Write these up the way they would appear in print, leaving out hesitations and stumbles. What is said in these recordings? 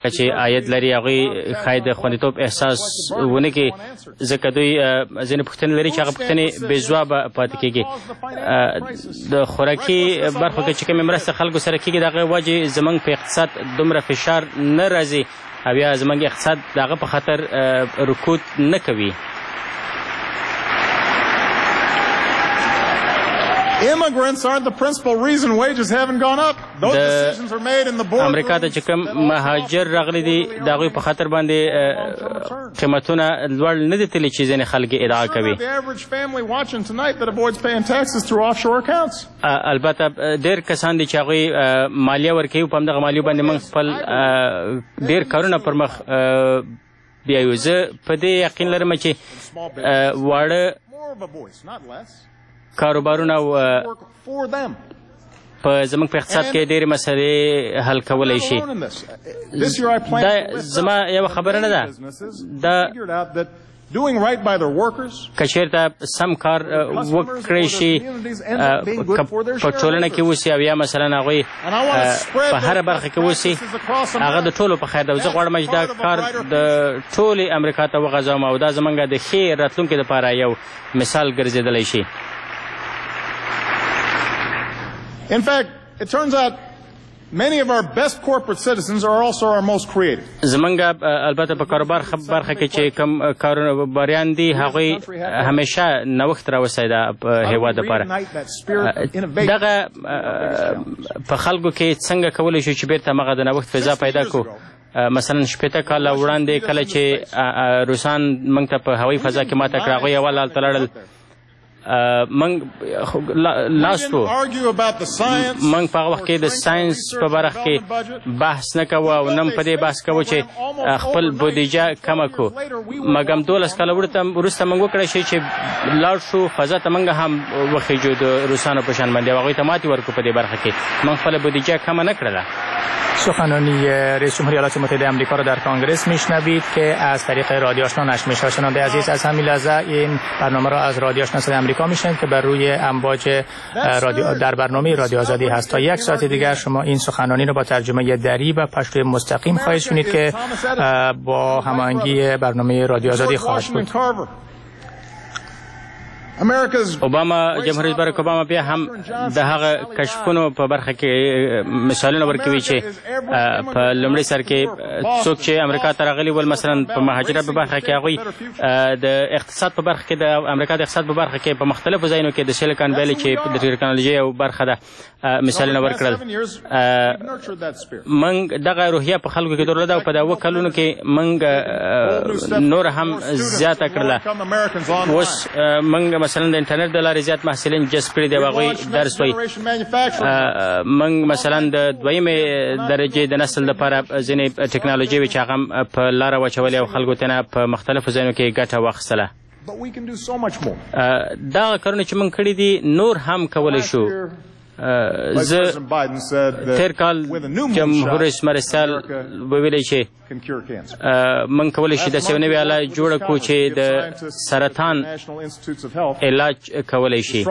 چې عاید لري هغوی ښاید د خوندیتوب احساس ونه کړي ځکه دوی ځینې پوښتنې لري چې هغه پوښتنې بې ځوابه پاتې کېږي. د خوراکي برخو کې چې کومې مرستې خلکو سره کېږي د هغې وجې زموږ په اقتصاد دومره فشار نه راځي او یا زموږ اقتصاد د هغه په خاطر رکود نه کوي. Immigrants aren't the principal reason wages haven't gone up. Those decisions are made in the boardroom. امریکا ته چې کوم مهاجر راغلي دي د هغوی په خاطر باندې قیمتونه لوړ نه دي تللي چې ځینې خلک ادعا کوي. البته ډېر کسان دي چې هغوی مالیه ورکوي په همدغه مالیو باندې موږ خپل ډېر کارونه پر مخ بیایو. زه په دې یقین لرم چې واړه کاروبارونه په زموږ په اقتصاد کې ډېرې مسئلې حل کولی شي. دا زما یوه خبره نه ده، دا که چېرته سم کار وکړی شي په ټولنه کې اوسي او یا مثلا هغوی په هره برخه کې اوسي هغه د ټولو په خیر ده. زه غواړم چې دا کار د ټولې امریکا ته وغځوم او دا زموږ د ښې راتلونکي دپاره یو مثال ګرځېدلی شي. In fact, it turns out many of our best corporate citizens are also our most creative. زمونږ البته په کاروبار برخه کې چې کوم کاروباریان دي هغوی همیشه نوښت راوستی ده په هېواد دپاره. دغه په خلکو کې څنګه کولی شو چې بیرته همغه د نوښت فضا پیدا کړو. مثلا 80 کاله وړاندې کله چې روسان موږ ته په هوایي فضا کې ماته کړه هغوی اول هلته لړل موږ لاستو موږ په هغه وخت کې د ساینس په برخه کې بحث نه کوو او نه په دې بحث کوو چې خپل بودیجه کمه کړو. مګم 12 کاله وروسته موږ وکړی شي چې لاړ شو فضا ته موږ هم وخیجو د روسانو په شان باندې او هغوی ته ماتې ورکړو. په دې برخه کې موږ خپله بودیجه کمه نه کړله. سخنرانی رئیس جمهوری ایالات متحده آمریکا را در کانگرس میشنوید که از طریق رادیو آشنا نشر میشه. شنونده عزیز از همین لحظه این برنامه را از رادیو آشنا صدای آمریکا میشنوید که بر روی امواج رادیو در برنامه رادیو آزادی هست. تا یک ساعت دیگر شما این سخنرانی را با ترجمه دری و پشت مستقیم خواهید شنید که با هماهنگی برنامه رادیو آزادی خواهد بود. اوباما جمهور رئیس باراک اوباما بیا هم د هغه کشفونو په برخه کې مثالونه ورکوي چې په لومړي سر کې څوک چې امریکا ته راغلي ول مثلا په مهاجرت په برخه کې هغوی د اقتصاد په برخه کې د امریکا د اقتصاد په برخه کې په مختلفو ځایونو کې د سیلیکان ویلي چې د ټکنالوژۍ یو برخه ده مثالونه ورکړل. موږ دغه روحیه په خلکو کې درلوده او په دغه کلونو کې موږ نور هم زیاته کړله. اوس موږ مثلا د انټرنیټ د لارې زیات محصلین جذب کړي دي او هغوی درس وایي. موږ مثلا د دویمې درجې د نسل لپاره ځینې ټکنالوژي وي چې هغه په لاره واچولې او خلکو ته نه په مختلفو ځایونو کې ګټه واخیستله. دغه کارونه چې موږ کړي دي نور هم کولی شو. زه تیر کال جمهور رئیس مرستیال وویلی چې موږ کولی شو داسې یو نوې آله جوړه کړو چې د سرطان علاج کولی شي.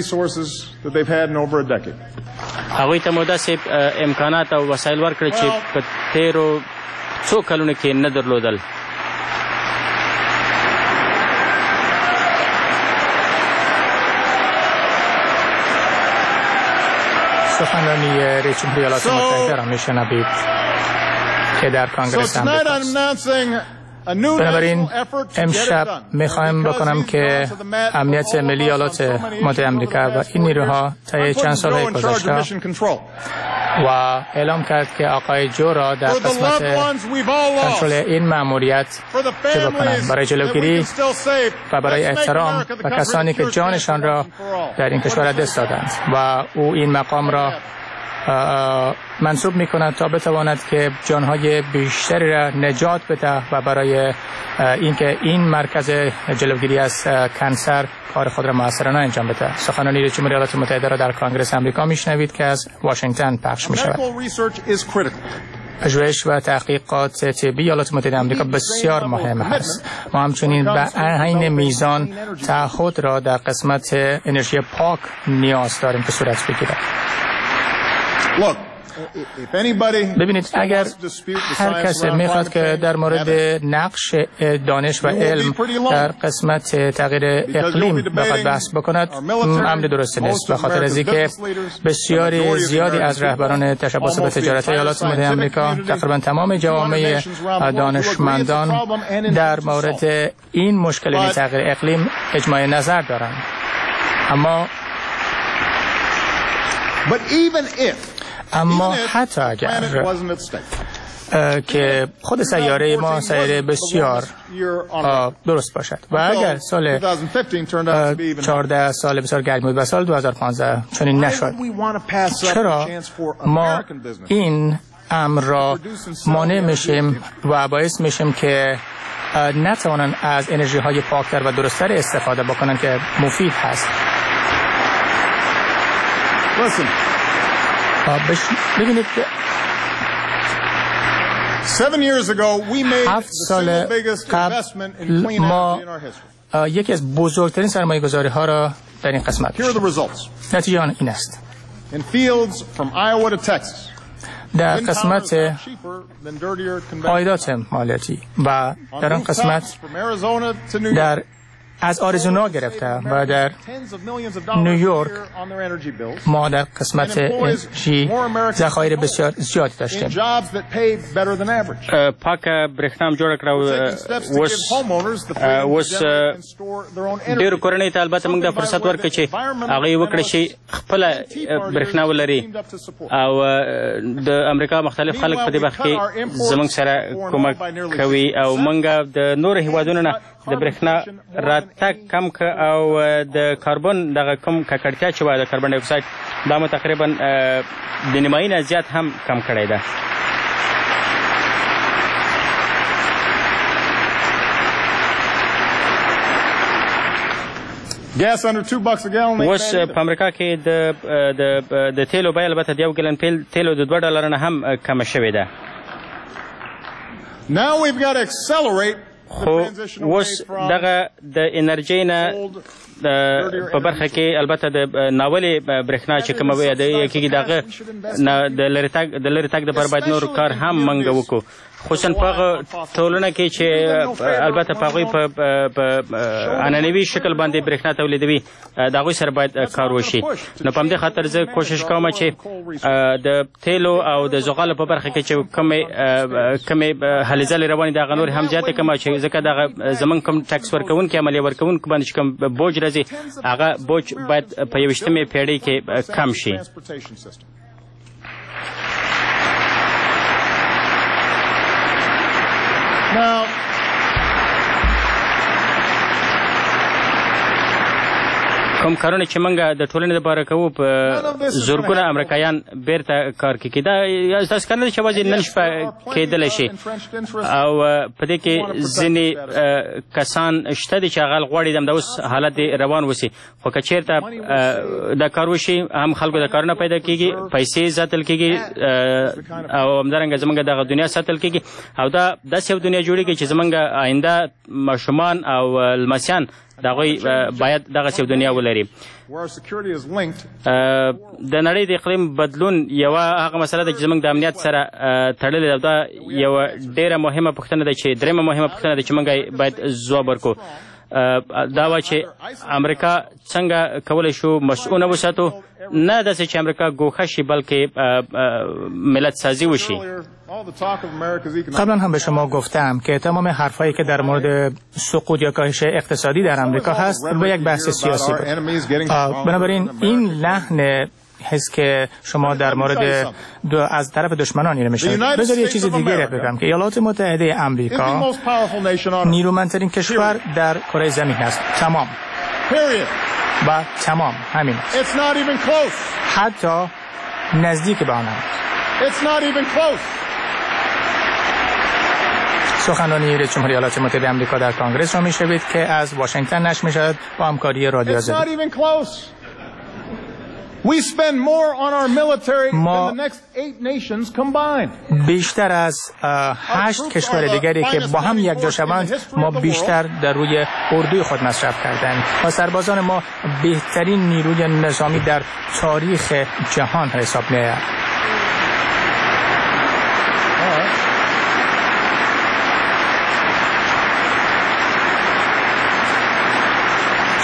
هغوی ته مو داسې امکانات او وسایل ورکړل چې په تیرو څو کلونو کې نه درلودل. سخنرانی رئیس جمهوری ایالات متحده را میشنوید که در کانگرس آمریکا. بنابراین امشب میخوایم بکنم که امنیت ملی ایالات متحده آمریکا و این نیروها طی چند سال گذشته و اعلام کرد که آقای جو را در قسمت کنترل این مأموریت چه بکنند برای جلوگیری و برای احترام و کسانی که جانشان را در این کشور دست دادند و او این مقام را منصوب می کند تا بتواند که جانهای بیشتری را نجات بده و برای اینکه این مرکز جلوگیری از کنسر کار خود را موثرانه انجام بده. سخنرانی رئیس جمهوری ایالات متحده را در کانگرس آمریکا میشنوید که از واشنگتن پخش می شود. پژوهش و تحقیقات طبی ایالات متحده آمریکا بسیار مهم است. ما همچنین به عین میزان تعهد را در قسمت انرژی پاک نیاز داریم که صورت بگیرد. ببینید اگر هر کسی میخواد که در مورد نقش دانش و علم در قسمت تغییر اقلیم بخواد بحث بکند امر درستی نیست، به خاطر از اینکه بسیاری زیادی از رهبران تشبث به تجارت ایالات متحده آمریکا، تقریبا تمام جوامع دانشمندان در مورد این مشکل تغییر اقلیم اجماع نظر دارند. اما حتی اگر که خود سیاره ما سیاره بسیار درست باشد و اگر سال 14 سال بسیار گرم بود و سال 2015 چنین نشد، چرا ما این امر را مانع میشیم و باعث میشیم که نتوانند از انرژی های پاکتر و درستتر استفاده بکنند که مفید هست؟ ببینید 7 سال قبل ما یکی از بزرگترین سرمایه گذاری ها را در این قسمت نتیجه آن این است: در قسمت عایدات مالیاتی و در آن قسمت از آریزونا گرفته و در نیویورک ما در قسمت انرژی ذخایر بسیار زیاد داشتیم. پاک برېښنا جوړ کړه اوس ډېرو کورنیو ته البته موږ دا فرصت ورکړو چې هغوی وکړی شي خپله برېښنا ولري او د امریکا مختلف خلک په دې برخه کې زموږ سره کومک کوي او موږ د نورو هېوادونو نه د برېښنا راتګ کم که او د کاربن دغه کم ککړتیا چې وه د کاربن ډای اکساید دا مو تقریبا د نیمایي نه زیات هم کم کړی ده. اوس په امریکا کې د تیلو بیه البته د 1 ګلن تیلو د $2 نه هم کمه شوې ده. خو اوس دغه د انرژۍ نه په برخه کې البته د ناولې برېښنا چې کومه یادوي کېږي دغه د لرې تګ دپاره باید نور کار هم موږ وکړو، خصوصا په هغه ټولنه کې چې البته په هغوی په عنعنوي شکل باندې برېښنا تولیدوي، د هغوی سره باید کار وشي. نو په همدې خاطر زه کوشش کوم چې د تیلو او د زغالو په برخه کې چې کومې هلې ځلې روانې دي هغه نورې هم زیاتې کړم، چې ځکه دغه زموږ کوم ټکس ورکوونکي عملیه ورکوونکو باندې چې کوم بوج راځي هغه بوج باید په 21مې پېړۍ کې کم شي. کوم کارونه چې موږ د ټولنې لپاره کوو په زرګونه امریکایان بیرته کار کوي. دا داسې کار نه دی چې یوازې نن شپه کېدلی شي او په دې کې ځینې کسان شته دي چې هغه غواړي د اوس حالت روان وسي، خو که چېرته دا کار وشي هم خلکو د کارونه پیدا کېږي، پیسې ساتل کېږي او همدارنګه زموږ دغه دنیا ساتل کېږي او دا داسې یو دنیا جوړېږي چې زموږ آینده ماشومان او لمسیان د هغوی باید دغسې یو دنیا ولري. د نړۍ د اقلیم بدلون یوه هغه مسله ده چې زموږ د امنیت سره تړلې ده. دا یوه ډېره مهمه پوښتنه ده چې درېیمه مهمه پوښتنه ده چې موږ باید ځواب ورکړو. دا وه چې امریکا څنګه کولی شو مسئول وساتو، نه داسې چې امریکا ګوښه شي بلکې ملت سازی وشي. قبلا هم به شما گفتم که تمام حرفایی که در مورد سقوط یا کاهش اقتصادی در امریکا هست به یک بحث سیاسی بود. بنابراین این لحن هست که شما در مورد از طرف دشمنان اینو میشنید. بذارید یه چیز دیگه بگم که ایالات متحده آمریکا نیرومندترین کشور در کره زمین است. تمام و تمام همین است. حتی نزدیک به آن است. سخنرانی رئیس جمهور ایالات متحده آمریکا در کنگره را میشنوید که از واشنگتن نشر میشود با همکاری رادیو آزادی. ما بیشتر از 8 کشور دیگری که با هم یک جا شوند ما بیشتر در روی اردوی خود مصرف کردند و سربازان ما بهترین نیروی نظامی در تاریخ جهان حساب می‌آید.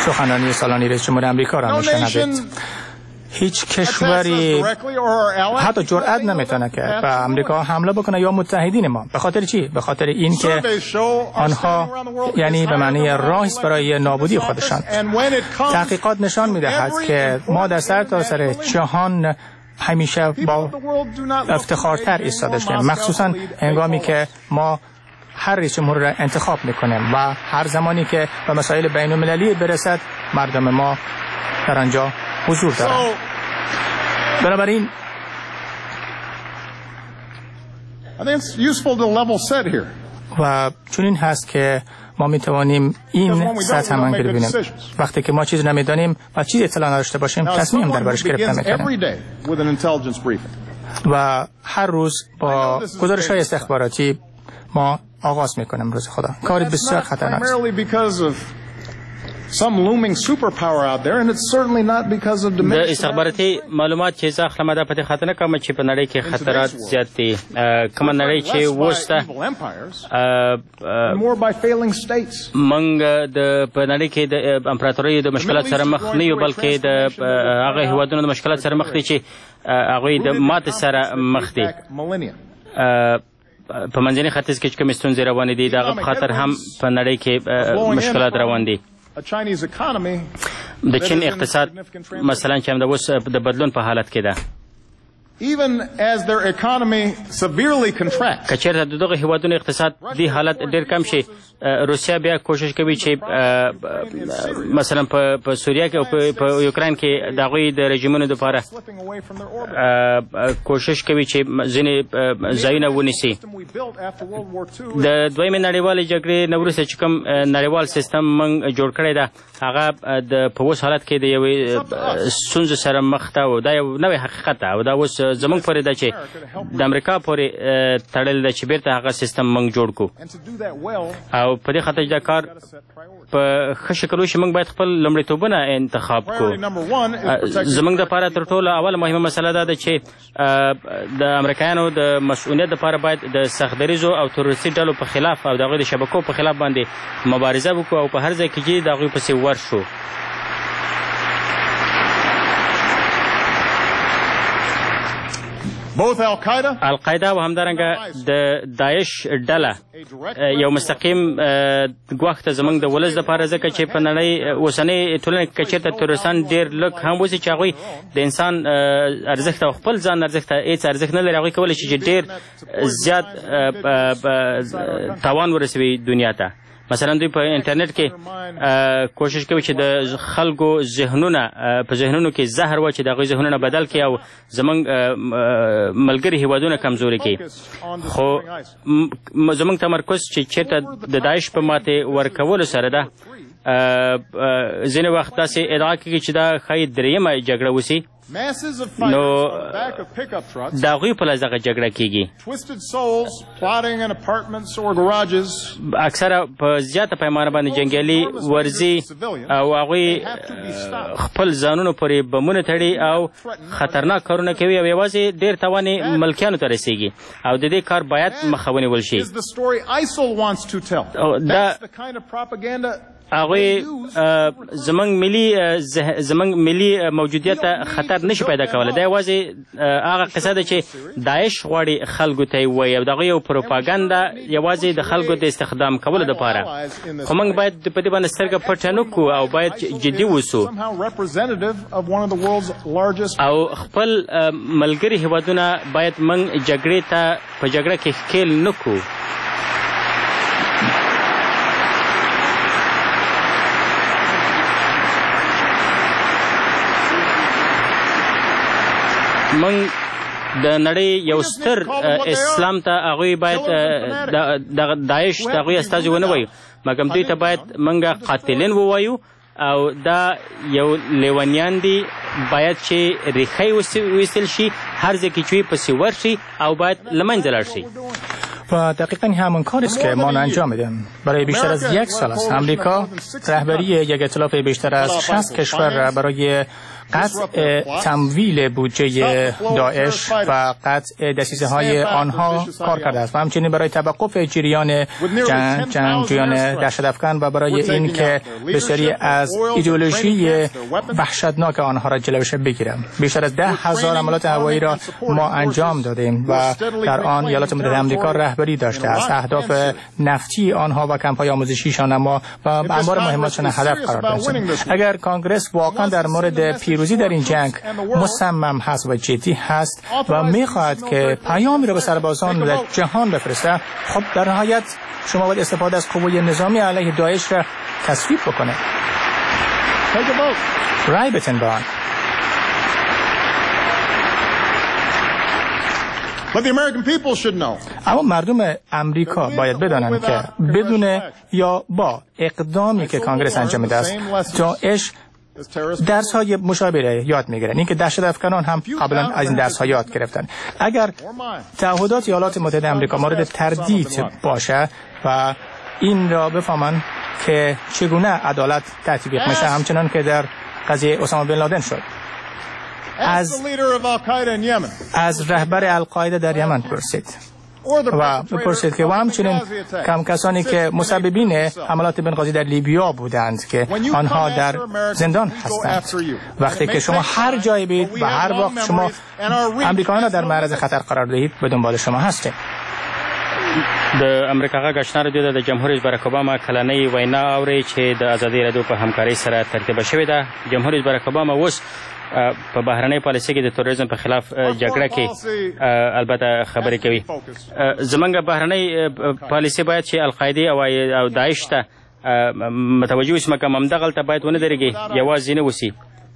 سخنرانی سالانه رئیس جمهور آمریکا را میشنوید. هیچ کشوری حتی جرئت نمیتونه که به آمریکا حمله بکنه یا متحدین ما. به خاطر چی؟ به خاطر این که آنها یعنی به معنی راهی برای نابودی خودشان. تحقیقات نشان میدهد که ما در سرتاسر جهان همیشه با افتخارتر ایستاده شدیم، مخصوصا هنگامی که ما هر رئیس جمهور را انتخاب میکنیم و هر زمانی که به مسائل بین المللی برسد مردم ما در آنجا حضور دارند. بنابراین و چون این هست که ما می توانیم این سطح عمل ببینیم. وقتی که ما چیز نمیدانیم و چیز اطلاع نداشته باشیم تصمیم دربارش گرفته نمیتونیم. و هر روز با گزارش‌های استخباراتی ما آغاز میکنیم روز خدا. کاری بسیار خطرناک است. د استخباراتي معلومات چې زه خلمه ده په دې خاطر نه کوم چې په نړۍ کې خطرات زیات دي. کومه نړۍ چې وسته موږ د په نړۍ کې د امپراتورۍ د مشکلات سره مخ نه یو، بلکې د هغه هیوادونو د مشکلات سره مخ دي چې هغوی د ماتې سره مخ دي. په منځني ختیځ کې چې کومې ستونزې روانې دي د هغه په خاطر هم په نړۍ کې مشکلات روان دي. د چین اقتصاد مثلا چې هم د اوس د بدلون په حالت کې ده. که چېرته د دغه هېوادونو اقتصاد دې حالت ډېر کم شي، روسیه بیا کوشش کوي چې مثلا په سوریه کې او په یوکراین کې د هغوی د رژیمونو دپاره کوشش کوي چې ځینې ځایونه ونیسي. د دویمې نړیوالې جګړې نه وروسته چې کوم نړیوال سیستم موږ جوړ کړی ده هغه په اوس حالت کې د یوې ستونزو سره مخ ده او دا یو نوی حقیقت ده او دا اوس زمونږ پورې ده چې د امریکا پورې تړل ده چې بیرته هغه سیستم موږ جوړ کړو. او په دې خاطر چې دا کار په ښه شکل وشي موږ باید خپل لومړیتوبونه انتخاب کړو. زموږ دپاره تر ټولو اوله مهمه مسله دا ده چې د امریکایانو د مسؤلیت دپاره باید د سختدریزو او تروریستي ډلو په خلاف او د هغوی د شبکو په خلاف باندې مبارزه وکړو او په هر ځای کې چې د هغوی پسې ورشو. القاعده او همدارنګه د داعش ډله یو مستقیم ګواښ ته زموږ د ولس دپاره، ځکه چې په نړۍ اوسنۍ ټولنه کې که چېرته تروریستان ډېر لږ هم اوسي چې هغوی د انسان ارزښت او خپل ځان ارزښت ته هېڅ ارزښت نه لري، هغوی کولی شي چې ډېر زیات تاوان ورسوي دنیا ته. مثلا دوی په انټرنیټ کې کوشش کوي چې د خلکو ذهنونه په ذهنونو کې زهر و چې د هغوی ذهنونه بدل کړي او زموږ ملګري هیوادونه کمزوري کړي. خو زموږ تمرکز چې چېرته د داعش په ماتې ورکولو سره ده، ځینې وخت داسې ادعا کېږي چې دا ښایي درېیمه جګړه وسي، نو د هغوی په لاس دغه جګړه کېږي. اکثره په زیاته پیمانه باندې جنګیالي ورځي او هغوی خپل ځانونو پورې بمونه تړي او خطرناک کارونه کوي او یوازې ډېر تاوان یې ملکیانو ته رسېږي او د دې کار باید مخه ونیول شي. دا هغوی زموږ ملي موجودیت ته خطر نشي پیدا کولی. دا یوازې هغه قصه ده چې داعش غواړي خلکو ته یې ووایي او د هغوی یو پروپاګنډه یوازې د خلکو د استخدام کولو دپاره. خو موږ باید په دې باندې سترګه پټه نه کړو او باید جدي اوسو او خپل ملګري هیوادونه باید موږ جګړې ته په جګړه کې ښکېل نه کړو. موږ د نړۍ یو ستر اسلام ته هغوی باید د داعش د هغوی استازي ونه وایو، مګم دوی ته باید موږ قاتلین ووایو او دا یو لیونیان دي، باید چې ریښه یې ویستل شي، هر ځای کې چې وي پسې ورشي او باید له منځه لاړ شي. و دقیقا همون کاری است که ما انجام میدیم. برای بیشتر از یک سال است امریکا رهبری یک ائتلاف بیشتر از 60 کشور را برای قطع تمویل بودجه داعش و قطع دسیسه‌های آنها کار کرده است و همچنین برای توقف جریان جنگجویان دهشت‌افکن و برای اینکه بسیاری از ایدئولوژی وحشتناک آنها را جلوش بگیرند. بیشتر از 10,000 حملات هوایی را ما انجام دادیم و در آن ایالات متحده آمریکا رهبری داشته است. اهداف نفتی آنها و کمپ‌های آموزشیشان ما و انبار مهماتشان هدف قرار دادند. اگر کانگرس واقعا در مورد پیروزی در این جنگ مصمم هست و جدی هست و می‌خواهد که پیامی را به سربازان در جهان بفرسته، خب در نهایت شما باید استفاده از قوه نظامی علیه داعش را تصویب بکنه. رای بتن به آن. اما مردم امریکا باید بدانند که بدون یا با اقدامی که کانگرس انجام میده است داعش درس‌های مشابه یاد می‌گیرند. اینکه دهشت‌افکنان هم قبلا از این درس‌ها یاد گرفتن. اگر تعهدات ایالات متحده آمریکا مورد تردید باشه و این را بفهمن که چگونه عدالت تطبیق میشه، همچنان که در قضیه اسامه بن لادن شد، از رهبر القاعده در یمن پرسید و بپرسید که و همچنین کسانی که مسببین حملات بنغازی در لیبیا بودند که آنها در زندان هستند. وقتی که شما هر جایی بید و هر وقت شما امریکایان را در معرض خطر قرار دهید، به دنبال شما هستید. د امریکا غږ آشنا راډیو د جمهور رئیس باراک اوباما کلنۍ وینا اوري چې د ازادي راډیو په همکارۍ سره ترتیب شوې ده. جمهور رئیس باراک اوباما اوس په بهرنۍ پالیسۍ کې د تروریزم په خلاف جګړه کې البته خبرې کوي. زمونږ بهرنۍ پالیسۍ باید چې القاعدې او داعش ته متوجه اوسي، مګر همدغلته باید ونه درېږي، یوازې نه اوسي.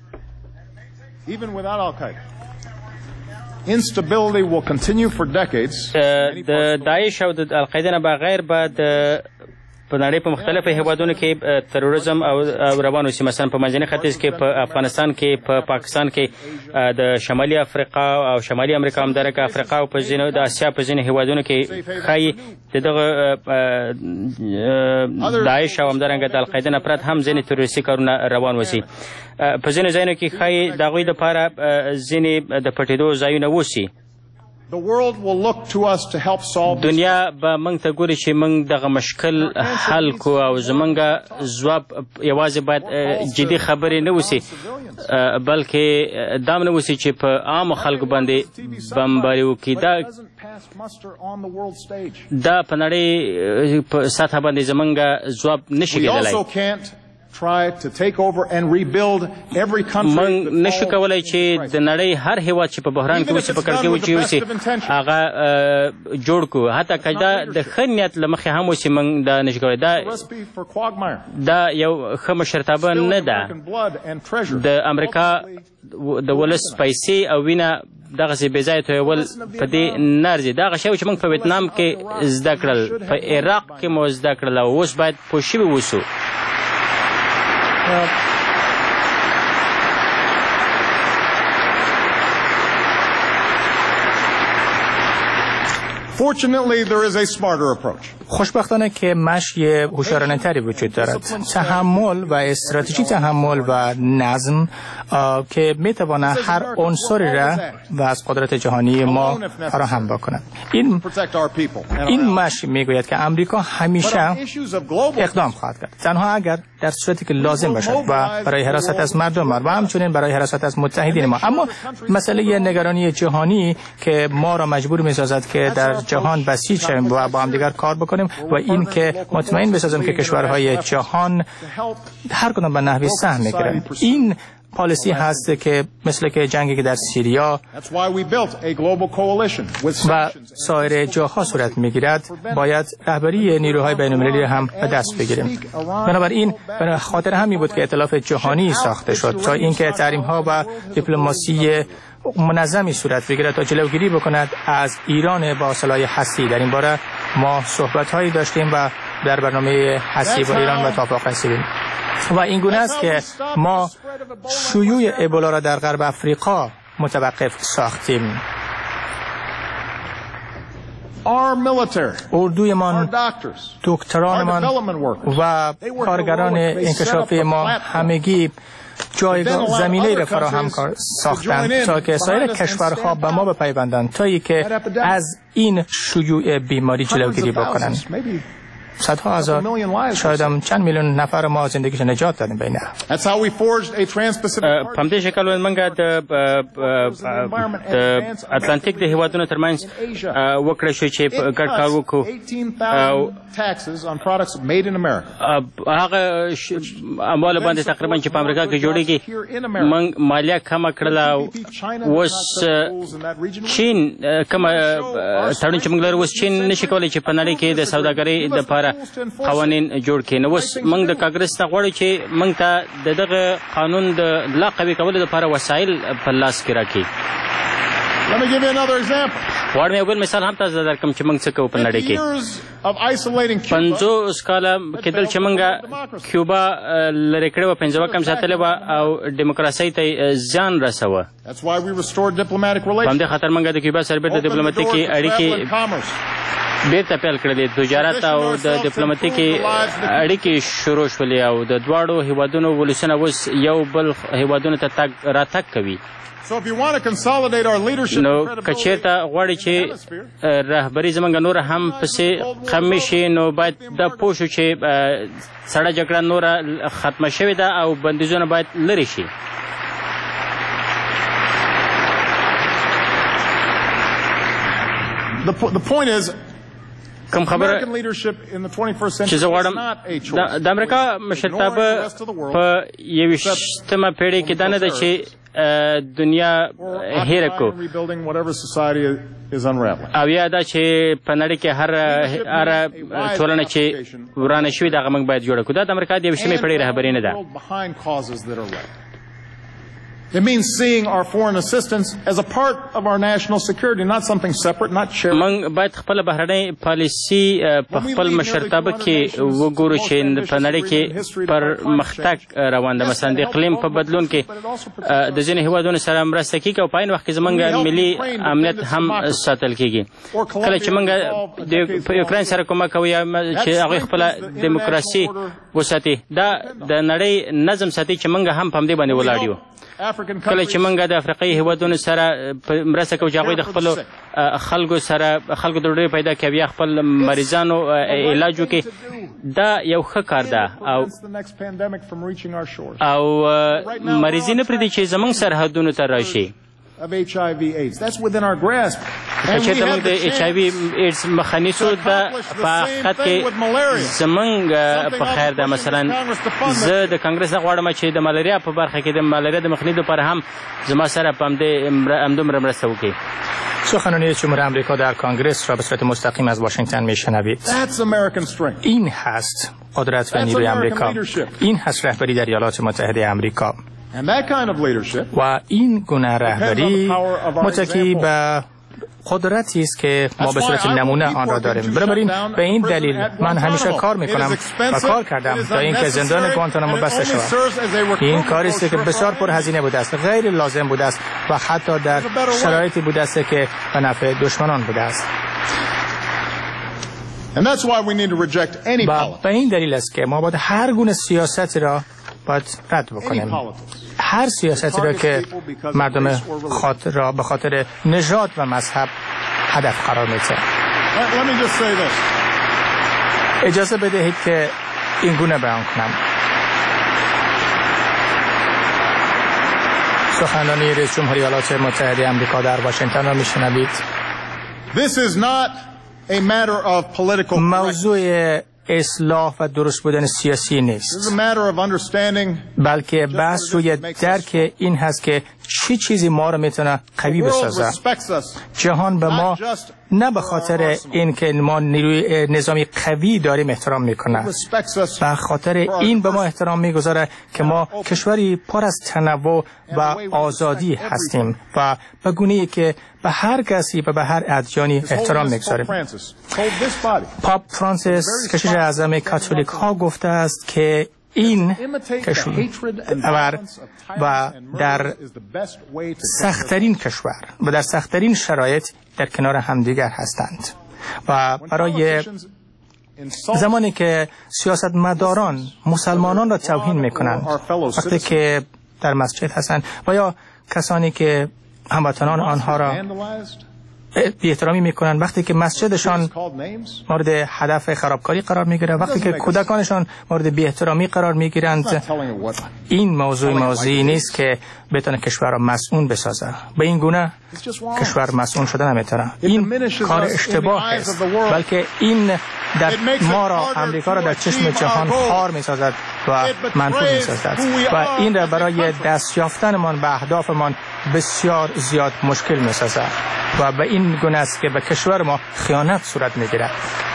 Instability will continue for decades. د داعش او د القاعده نه بغیر بعد په نړۍ په مختلفو هیوادونو کې تروریزم او روان اوسي. مثلا په منځني ختیځ کې، په افغانستان کې، په پاکستان کې، د شمالي افریقا او شمالي امریکا، همدارنګه افریقا او په ځینو د اسیا په ځینو هیوادونو کې ښایي دغه داعش او همدارنګه د القاعده نه پرته هم ځینې تروریستي کارونه روان اوسي. په ځینو ځایونو کې ښایي د هغوی دپاره ځینې د پټېدو ځایونه اوسي. دنیا به موږ ته ګوري چې موږ دغه مشکل حل کو او زمونږ ځواب یوازې باید جدي خبرې نه اوسي، بلکې دا هم نه اوسي چې په عامو خلکو باندې بمباري وکړي. دا په نړۍ په سطحه باندې زمونږ ځواب نشي کېدلی. من نشو کولای چې د نړۍ هر هیواد چې په بحران کې اوسي، په کړکۍ کې اوسي، هغه جوړ کړو. حتی که دا د ښه نیت له مخې هم اوسي، موږ دا نشو کولای. دا یو ښه مشرتابه نه ده. د امریکا د ولس پیسې او وینه دغسې بې ځایه تویول په دې نه ارزي. دغه شی چې موږ په ویتنام کې زده کړل، په عراق کې مو زده کړل، او اوس باید پوه شوي اوسو. Fortunately, there is a smarter approach. خوشبختانه که مشی هوشیارانه تری وجود دارد. تحمل و استراتژی تحمل و نظم که میتواند هر عنصری را و از قدرت جهانی ما فراهم بکند. این مشی میگوید که امریکا همیشه اقدام خواهد کرد، تنها اگر در صورتی که لازم باشد و برای حراست از مردم و همچنین برای حراست از متحدین ما. اما مسئله نگرانی جهانی که ما را مجبور می‌سازد که در جهان بسیج شویم و با هم دیگر کار بکنیم و این که مطمئن بسازیم که کشورهای جهان هر کدام به نحوی سهم می‌گیرند. این پالیسی هست که مثل که جنگی که در سوریا و سایر جاها صورت میگیرد باید رهبری نیروهای بین‌المللی هم به دست بگیریم. بنابراین به خاطر همین بود که ائتلاف جهانی ساخته شد تا اینکه تحریم‌ها و دیپلماسی منظمی صورت بگیرد تا جلوگیری بکند از ایران با سلاح هستی. در این باره ما صحبت‌هایی داشتیم و در برنامه هستی با ایران و توافق رسیدیم و این گونه است که ما شیوع ابولا را در غرب افریقا متوقف ساختیم. اردویمان، دکترانمان و کارگران انکشافی ما همگی جایگاه زمینه را فراهم ساختند تا که سایر کشورها به ما بپیوندند تا ای که از این شیوع بیماری جلوگیری بکنند. صدها هزار شاید هم چند میلیون نفر ما زندگیش نجات دادیم بینه. په همدې شکل موږ د اتلانتیک د هیوادونو ترمنځ وکړی شو چې ګډ کار وکړو. هغه اموالو باندې تقریبا چې په امریکا کې جوړېږي موږ مالیه کمه کړله او اوس چین کومه تړون چې موږ لرو اوس چین نشي کولی چې په نړۍ کې د سوداګرۍ دپاره قوانین جوړ کړي. نو اوس موږ د کانګرس نه غواړو چې موږ ته د دغه قانون د لا قوي کولو دپاره وسایل په لاس کې راکړي. غواړم یو بل مثال هم تاسو درکړم چې موږ څه کوو په نړۍ کې. 50 کاله کېدل چې موږ کیوبا لرې کړې وه، 15 کم ساتلې وه او ډیموکراسۍ ته زیان رسوه. په همدې خاطر موږ د کیوبا سره بیرته ډیپلوماتیکي اړیکې بیرته پیل کړلې. تجارت او د ډیپلوماتیکي اړیکې شروع شولې او د دواړو هیوادونو ولسونه اوس یو بل هیوادونو ته تګ راتګ کوي. نو که چېرته غواړي چې رهبري زموږ نوره هم پسې کمې شي نو باید دا پوه شو چې سړه جګړه نوره ختمه شوې ده او بندیزونه باید لرې شي. کوم خبره چې زه غواړم د امریکا مشرتابه په 21مه پیړۍ کې دا نه ده چې دنیا هیره کو او یا دا چې په نړۍ کې هر ټولنه چې ورانه شوې ده هغه موږ باید جوړه کړو. دا د امریکا د 21مې پیړۍ رهبري نه ده. It means seeing our foreign assistance as a part of our national security, not something separate, not shared. موږ باید خپل بهرنۍ پالیسي په خپل مشرتابه کې وګورو چې په نړۍ کې پرمختګ روان ده. مثلا د اقلیم په بدلون کې د ځینې هیوادونو سره مرسته کیږي او په عین وخت کې زموږ ملي امنیت هم ساتل کیږي. کله چې موږ د یوکرین سره کومک کوو یا چې هغوی خپله دیموکراسي وساتي، دا د نړۍ نظم ساتي چې موږ هم په همدې باندې ولاړ یو. کله چې موږ د افریقایي هیوادونو سره مرسته کوو چې هغوی د خپلو خلکو سره خلکو د ډوډۍ پیدا کوي یا خپل مریضانو علاج وکړي، دا یو ښه کار ده او مریضي نه پرېږدي چې زموږ سرحدونو ته راشي. که چېرته موږ د HIV ایډز مخه نیسو دا په حقیقت کې زموږ په خیر ده. مثلا زه د کانګرس نه غواړم چې د ملاریا په برخه کې د ملاریا د مخنیوي لپاره هم زما سره په همدومره مرسته وکړي. سخنرانی جمهور آمریکا در کانگرس را به صورت مستقیم از واشنگتن میشنوید. این هست قدرت و نیروی آمریکا. این هست رهبری در ایالات متحده آمریکا. و این گونه رهبری متکی به قدرتی است که ما به صورت نمونه آن را داریم. بنابراین به این دلیل من همیشه کار میکنم و کار کردم تا اینکه زندان گوانتانامو بسته شود. این کاری است که بسیار پرهزینه بوده است، غیر لازم بوده است و حتی در شرایطی بوده است که به نفع دشمنان بوده است. و به این دلیل است که ما باید هر گونه سیاستی را باید رد بکنیم. هر سیاستی را که مردم را به خاطر نژاد و مذهب هدف قرار میده. اجازه بدهید که این گونه بیان کنم. سخنرانی رئیس جمهوری ایالات متحده آمریکا در واشنگتن را میشنوید. موضوع اصلاح و درست بودن سیاسی نیست، بلکه بحث روی درک این هست که چه چیزی ما رو میتونه قوی بسازه. جهان به ما نه به خاطر اینکه ما نیروی نظامی قوی داریم احترام میکنه، به خاطر این به ما احترام میگذاره که ما کشوری پر از تنوع و آزادی هستیم و به گونه‌ای که به هر کسی و به هر ادیانی احترام میگذاریم. پاپ فرانسیس کشیش اعظم کاتولیک ها گفته است که این کشور و در سخت‌ترین کشور و در سخت‌ترین شرایط در کنار همدیگر هستند و برای زمانی که سیاستمداران مسلمانان را توهین میکنند، وقتی که در مسجد هستند و یا کسانی که هموطنان آنها را بی احترامی میکنن وقتی که مسجدشان مورد هدف خرابکاری قرار میگیره، وقتی که کودکانشان مورد بی احترامی قرار میگیرند. این موضوعی نیست که بتونه کشور را مسئول بسازه. به این گونه کشور مسئول شده نمیتونه. این کار اشتباه است، بلکه این در ما را، امریکا را در چشم جهان خار میسازد و منفور میسازد و این را برای دست یافتنمان به اهدافمان بسیار زیاد مشکل میسازد و به این گونه است که به کشور ما خیانت صورت میگیرد.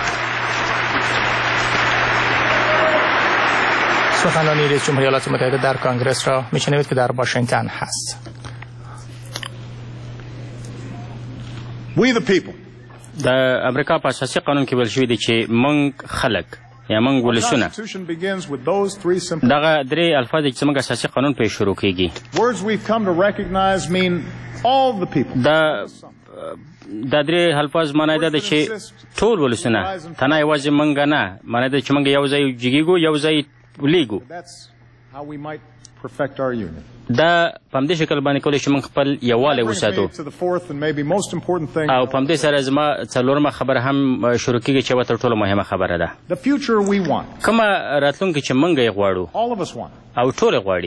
سخنرانی رئیس جمهوری ایالات متحده در کنگره را میشنوید که در واشنگتن هست. We the people. د امریکا په اساسي قانون کې ویل شوي دي چې موږ خلک یا موږ ولسونه، دغه درې الفاظ چې زموږ اساسي قانون پرې شروع کېږي. دا درې الفاظ معنی ده چې ټول ولسونه، تنه یوازې موږ نه، معنی ده چې موږ یو ځای جګېږو، یو ځای ولیږو. دا په همدې شکل باندې کولی شو موږ خپل یووالی وساتو. او په همدې سره زما څلورمه خبره هم شروع کېږي چې یوه تر ټولو مهمه خبره ده. کومه راتلونکې چې موږ یې غواړو او ټول یې غواړي،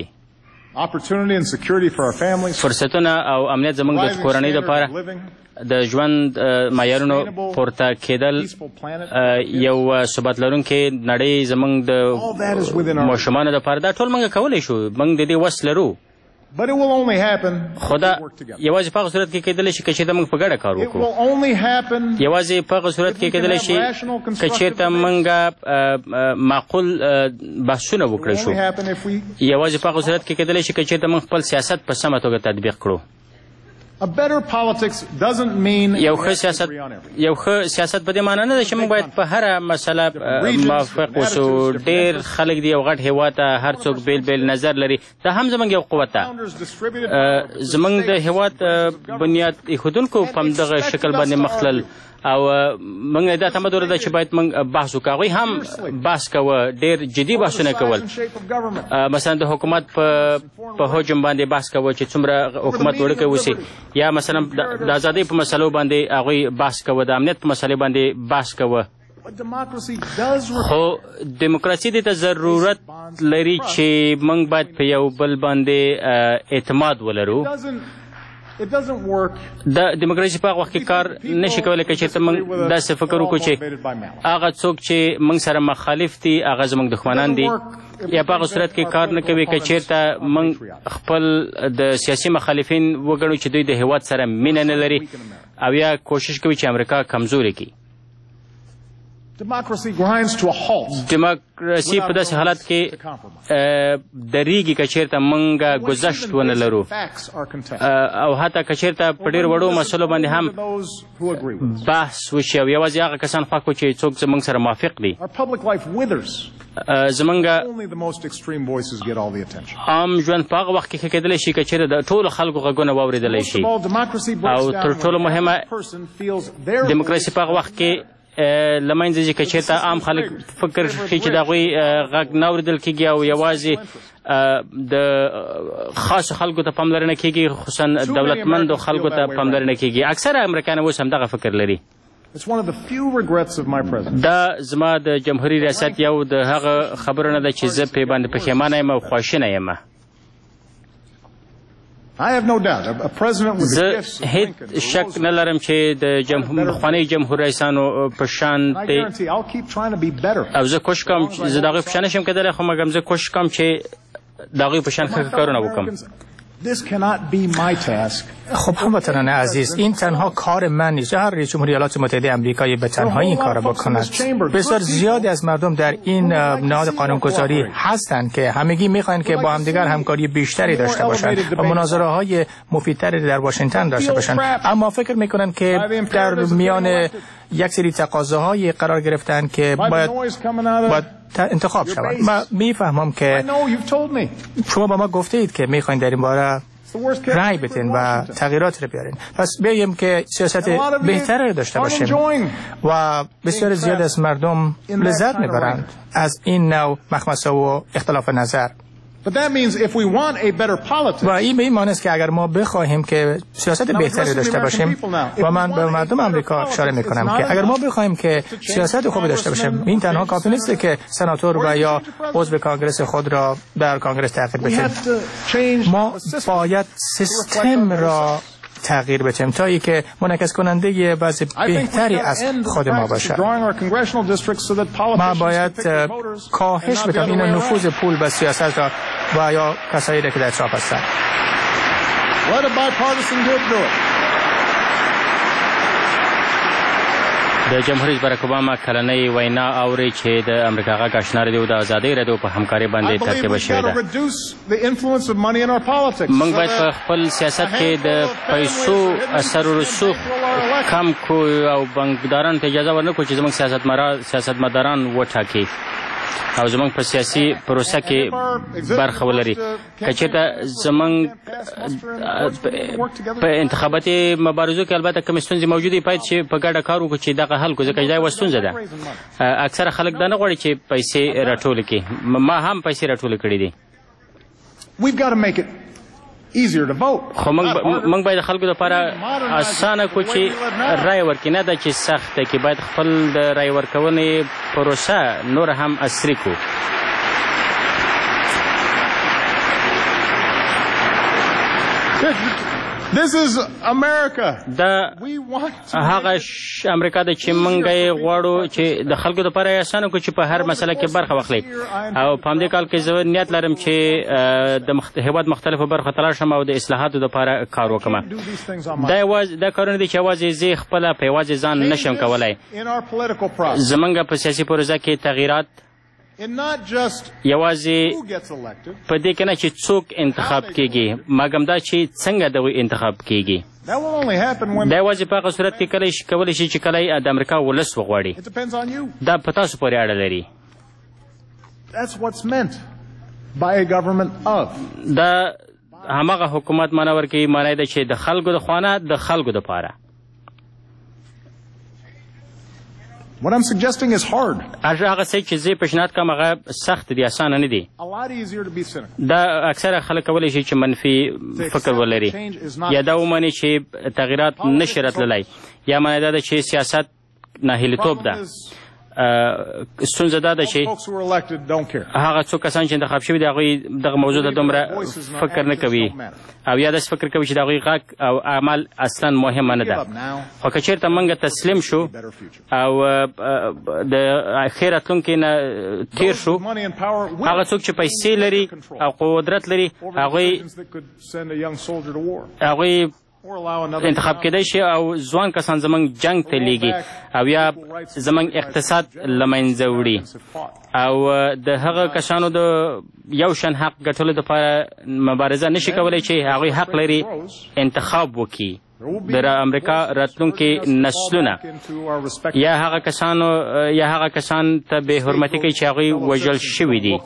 فرصتونه او امنیت زموږ د کورنۍ دپاره، د ژوند معیارونو پورته کېدل، یو ثبات لرونکې نړۍ زموږ د ماشومانو دپاره، دا ټول موږ کولی شو، موږ د دې وس لرو. خو دا یوازې په هغه صورت کې کېدلی شي که چېرته موږ په ګډه کار وکړو. یوازې په هغه صورت کې کېدلی شي که چېرته موږ معقول بحثونه وکړی شو. یوازې په هغه صورت کې کېدلی شي که چېرته موږ خپل سیاست په سمه توګه تطبیق کړو. یو ښه سیاست په دې معنی نه ده چې موږ باید په هره مسله موافق اوسو. ډېر خلک دي، یو غټ هېواد ته هر څوک بیل بیل نظر لري. دا هم زموږ یو قوت ده. زموږ د هېواد بنیاد ایښودونکو په همدغه شکل باندې مخ تلل او موږ دا تمه درلوده چې باید موږ بحث وکړو. هغوی هم بحث کوه، ډېر جدي بحثونه کول. مثلا د حکومت په حجم باندې بحث کوه چې څومره حکومت وړوکی اوسي، یا مثلا د ازادۍ په مسلو باندې هغوی بحث کوه، د امنیت په مسلې باندې بحث کوه. خو دیموکراسي دې ته ضرورت لري چې موږ باید په یو بل باندې اعتماد ولرو. د دیموکراسي په هغه وخت کې کار نشي کولی که چېرته موږ داسې فکر وکړو چې هغه څوک چې موږ سره مخالف دي هغه زموږ دښمنان دي، یا په هغه صورت کې کار نه کوي که چېرته موږ خپل د سیاسي مخالفین وګڼو چې دوی د هېواد سره مینه نه لري او یا کوشش کوي چې امریکا کمزورې کړي. دیموکراسي په داسې حالت کې درېږي که چېرته موږ ګذشت ونه لرو او حتی که چېرته په ډېر وړو مسلو باندې هم بحث وشي او یوازې هغه کسان خوښ وو چې څوک زموږ سره موافق دي. زموږ عام ژوند په هغه وخت کې ښه کېدلی شي که چېرته د ټولو خلکو غږونه واورېدلی شي. او تر ټولو مهمه، دیموکراسي په هغه وخت کې له منځه ځي که چېرته عام خلک فکر شي چې د هغوی غږ نه اورېدل کېږي او یوازې د خاصو خلکو ته پاملرنه کېږي، خصوصا دولتمندو خلکو ته پاملرنه کېږي. اکثره امریکایان اوس همدغه فکر لري. دا زما د جمهوري ریاست یو د هغه خبرو نه ده چې زه پرې باندې پښیمانه یم او خواشینی یم. زه هیڅ شک نه لرم چې د پخوانیو جمهور رئیسانو په شان دی او زه کوشش کوم زه د هغوی په شان نشم کېدلی، خو مګم زه کوشش کوم چې د هغوی په شان ښه کارونه وکړم. خب هموطنان عزیز، این تنها کار من نیست. هر رئیس جمهوری ایالات متحده آمریکا به تنهایی این کار بکند. بسیار زیادی از مردم در این نهاد قانونگذاری هستند که همگی میخواهند که با همدیگر همکاری بیشتری داشته باشند و مناظره های مفیدتری در واشنگتن داشته باشند، اما فکر میکنند که در میان یک سری تقاضاهای قرار گرفتن که باید انتخاب شود. من میفهمم که شما با ما گفته اید که میخواین در این باره رای بدین و تغییرات رو بیارین. پس بیاییم که سیاست بهتری داشته باشیم و بسیار زیاد از مردم لذت میبرند از این نوع مخمسه و اختلاف نظر. و این به این معنی است که اگر ما بخواهیم که سیاست بهتری داشته باشیم و من به مردم آمریکا اشاره میکنم که اگر ما بخواهیم که سیاست خوبی داشته باشیم این تنها کافی نیست که سناتور و یا عضو کانگرس خود را در کانگرس تغییر بدیم. ما باید سیستم را تغییر بدیم تا ای که منعکس کننده وضع بهتری از خود ما باشد. ما باید کاهش بدیم این نفوذ پول به سیاست را و یا کسایی را که در اطراف هستند. د جمهور رئیس باراک اوباما کلنۍ وینا اوري چې د امریکا غږ آشنا رادیو د ازادۍ رادیو په همکارۍ باندې ترتیب شوې ده. موږ باید په خپل سیاست کې د پیسو اثر و رسوخ کم کړو او بانکدارانو ته اجازه ورنکړو چې زموږ سیاستمداران وټاکي او زمونږ په سیاسي پروسه کې برخه ولري. که چېرته زمونږ په انتخاباتي مبارزو کې البته کومې ستونزې موجودې باید چې په ګډه کار وکړو چې دغه حل کړو، ځکه چې دا یوه ستونزه ده. اکثره خلک دا نه غواړي چې پیسې راټولې کړي. ما هم پیسې راټولې کړې دي، خو موږ باید د خلکو لپاره اسانه کړو چې رای ورکړي، نه ده چې سخته کې. باید خپل د رای ورکونې پروسه نور هم عصري کړو. This is America. دا هغه امریکا ده چې موږ یې غواړو چې د خلکو لپاره یې اسانه کړو چې په هر مسله کې برخه واخلي. او په همدې کال کې زه نیت لرم چې د هېواد مختلفو برخو ته لاړ شم او د اصلاحاتو لپاره کار وکړم. دا کارونه دي چې یوازې زه خپله په یوازې ځان نشم کولی. زموږ په سیاسي پروژه کې تغییرات یوازې په دې کې نه چې څوک انتخاب کېږي، مګم دا چې څنګه دغوی انتخاب کېږي. دا یوازې په هغه صورت کې کولی شي چې کله د امریکا ولس وغواړي. دا په تاسو پورې اړه لري. دا هماغه حکومت معنا ورکوي، معنی ده چې د خلکو د خوانه د خلکو دپاره. What I'm suggesting is hard. هغه څه چې زه پیشنهاد کوم هغه سخت دي، اسانه نه دي. دا اکثره خلک کولی شي چې منفي فکر ولري یا دا ومني چې تغییرات نشي راتللی، یا معنی دا ده چې سیاست ناهیلتوب ده. ستونزه دا ده چې هغه څو کسان چې انتخاب شوي دي هغوی دغه موضوع ته دومره فکر نه کوي او یا داسې فکر کوي چې د هغوی غږ او عمل اصلا مهمه نه ده. خو که چېرته موږ تسلیم شو او د ښې راتلونکي نه تېر شو، هغه څوک چې پیسې لري او قدرت لري هغوی انتخاب کېدای شي او ځوان کسان زموږ جنگ ته لیږي او یا زموږ اقتصاد له منځه وړي او د هغه کسانو د یو شان حق ګټلو دپاره مبارزه نشي کولی چې هغوی حق لري انتخاب وکړي. د امریکا راتلونکي نسلونه یا هغه کسان ته بې حرمتي کوي چې هغوی وژل شوي دي.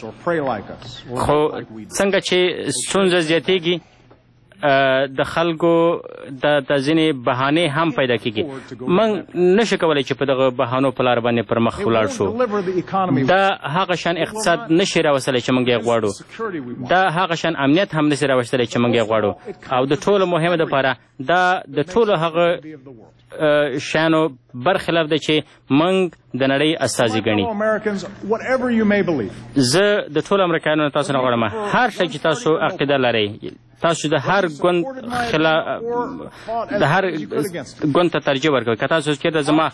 خو څنګه چې ستونزه زیاتېږي د خلکو د ځینې بهانې هم پیدا کېږي. موږ نشو کولی چې په دغه بهانو په لار باندې پر مخ ولاړ شو. دا هغه شان اقتصاد نشي راوستلی چې موږ یې غواړو. دا هغه شان امنیت هم نشي راوستلی چې موږ یې غواړو. او د ټولو مهمه دپاره دا د ټولو هغه شیانو برخلاف ده چې موږ د نړۍ استازي ګڼي. زه د ټولو امریکایانو نه تاسو نه غواړم هر شی چې تاسو عقیده لرئ، تاسو د هر ګوند ګوند ته ترجیح ورکوئ. که تاسو چېرته زما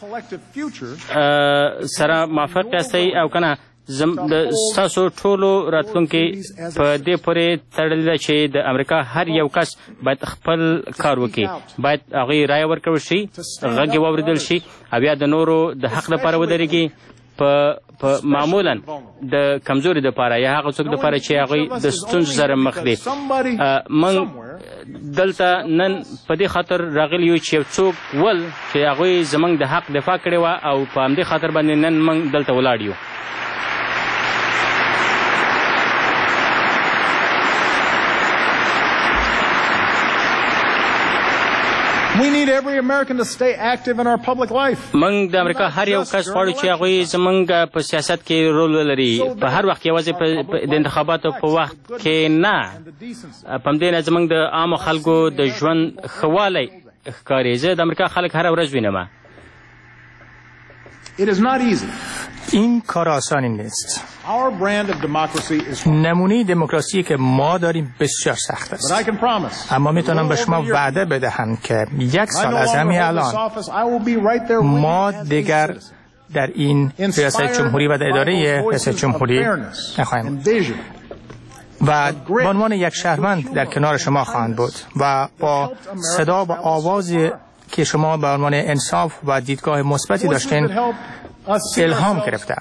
سره موافق یاستئ او که نه، ستاسو ټولو راتلونکي په دې پورې تړلې ده چې د امریکا هر یو کس باید خپل کار وکړي، باید هغوی رایه ورکړل شي، غږ یې واورېدل شي او یا د نورو د حق لپاره ودرېږي. په معمولا د کمزوري دپاره یا هغه څوک دپاره چې هغوی د ستونزو سره مخ دي. موږ دلته نن په دې خاطر راغلي یو چې یو څوک چې هغوی زموږ د حق دفاع کړې وه او په همدې خاطر باندې نن موږ دلته ولاړ یو. We need every American to stay active in our public life. موږ د امریکا هر یو کس غواړو چې هغوی زموږ په سیاست کې رول ولري، په هر وخت یوازې د انتخاباتو په وخت کې نه. په همدې نه زموږ د عامو خلکو د ژوند ښه والی ښکاري. زه د امریکا خلک هره ورځ وینم. It is not easy. این کار آسانی نیست. Our brand of democracy is نمونه دموکراسی که ما داریم بسیار سخت است. But I can promise. اما میتونم به شما وعده بدهم که 1 سال از همین الان ما دیگر در این ریاست جمهوری و در اداره ریاست جمهوری نخواهیم و به عنوان یک شهروند در کنار شما خواهند بود و با صدا و آوازی که شما به عنوان انصاف و دیدگاه مثبتی داشتین الهام گرفتم.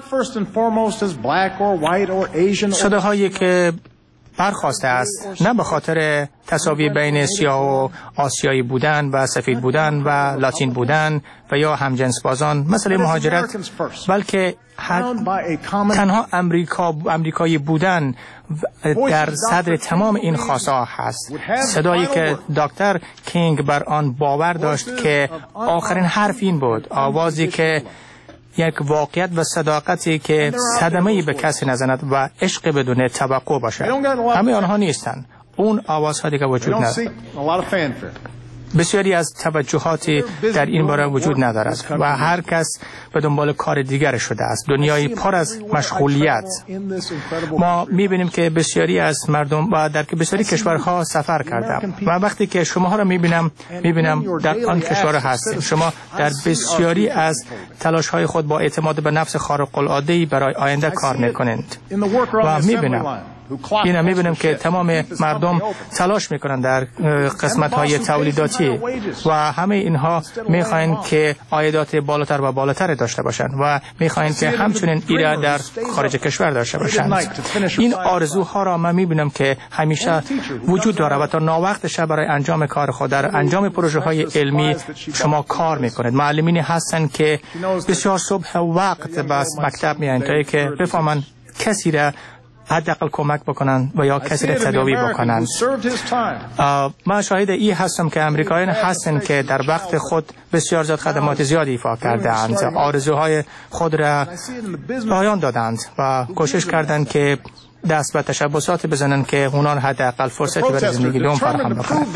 صداهایی که برخواسته است نه به خاطر تساوی بین سیاه و آسیایی بودن و سفید بودن و لاتین بودن و یا همجنس بازان مسئله مهاجرت، بلکه تنها امریکایی بودن در صدر تمام این خواست‌ها هست. صدایی که دکتر کینگ بر آن باور داشت که آخرین حرف این بود، آوازی که یک واقعیت و صداقتی که صدمه‌ای به کسی نزند و عشق بدون توقع باشد. همه آنها نیستند. اون آوازها دیگه وجود ندارد. بسیاری از توجهاتی در این باره وجود ندارد و هر کس به دنبال کار دیگر شده است. دنیای پر از مشغولیت. ما می‌بینیم که بسیاری از مردم و در بسیاری کشورها سفر کردم و وقتی که شما ها را می‌بینم در آن کشور هستید. شما در بسیاری از تلاش‌های خود با اعتماد به نفس خارق‌العاده‌ای برای آینده کار می‌کنند و می‌بینم که تمام مردم تلاش می‌کنند در قسمت‌های تولیداتی و همه اینها می‌خواهند که عایدات بالاتر و بالاتر داشته باشند و می‌خواهند که همچنین ایراد در خارج کشور داشته باشند. این آرزوها را من می‌بینم که همیشه وجود داره و تا ناوقتش برای انجام کار خود در انجام پروژه‌های علمی شما کار می‌کنید. معلمینی هستند که بسیار صبح وقت به مکتب میان تا که بفهمن کسی را حداقل کمک بکنن و یا کسی را تداوی بکنن. من شاهد این هستم که امریکایان هستند که در وقت خود بسیار زیاد خدمات زیادی ایفا کردند، آرزوهای خود را پایان دادند و کوشش کردند که دست به تشبسات بزنند که اونان حداقل فرصتی برای زندگی دوم فراهم بکنند.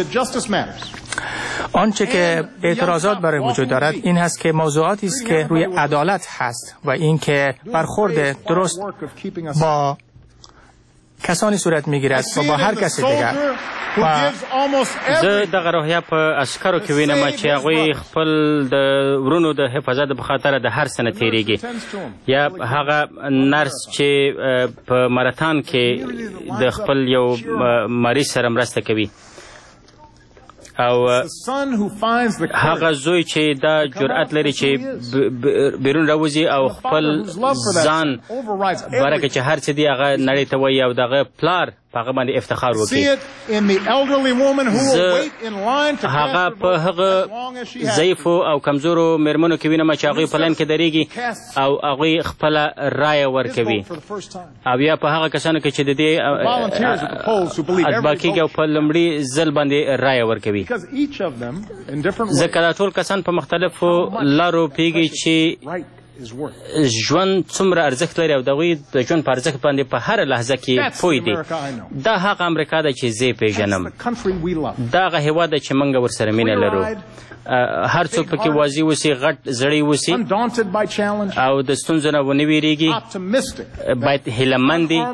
آنچه که اعتراضات برای وجود دارد این هست که موضوعاتی است که روی عدالت هست و این که برخورد درست با کسانی صورت میگیرد و با هر کسی دیگر. زه دغه روحیه په عسکرو کې وینم چې هغوی خپل د ورونو د حفاظت په خاطر د هر څه نه تېرېږي، یا هغه نرس چې په ماراتان کې د خپل یو مریض سره مرسته کوي، او هغه زوی چې دا جرأت لري چې بیرون راوځي او خپل ځان برکه چې هر څه دی هغه نړۍ ته وایي او دغه پلار په هغه باندې افتخار وکړي. زه هغه په هغه ضعیفو او کمزورو مېرمنو کې وینم چې هغوی په لاین کې درېږي او هغوی خپله رایه ورکوي، او یا په هغه کسانو کې چې د دې اتباع کېږي او په لومړي ځل باندې رایه ورکوي، ځکه دا ټول کسان په مختلفو لارو پوهېږي چې ژوند څومره ارزښت لري او د هغوی د ژوند په ارزښت باندې په هره لحظه کې پوه دي. دا هغه امریکا ده چې زه پیژنم، دا هغه هېواد ده چې موږ ورسره مینه لرو. هر څوک پکې واضح اوسي، غټ زړی اوسي او د ستونزو نه ونه ویریږي، باید هیلهمند وي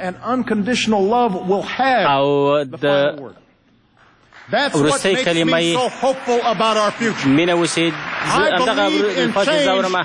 او د وروستۍ کلمه یې مینه اوسي. همدغه الفاظ زه اورم،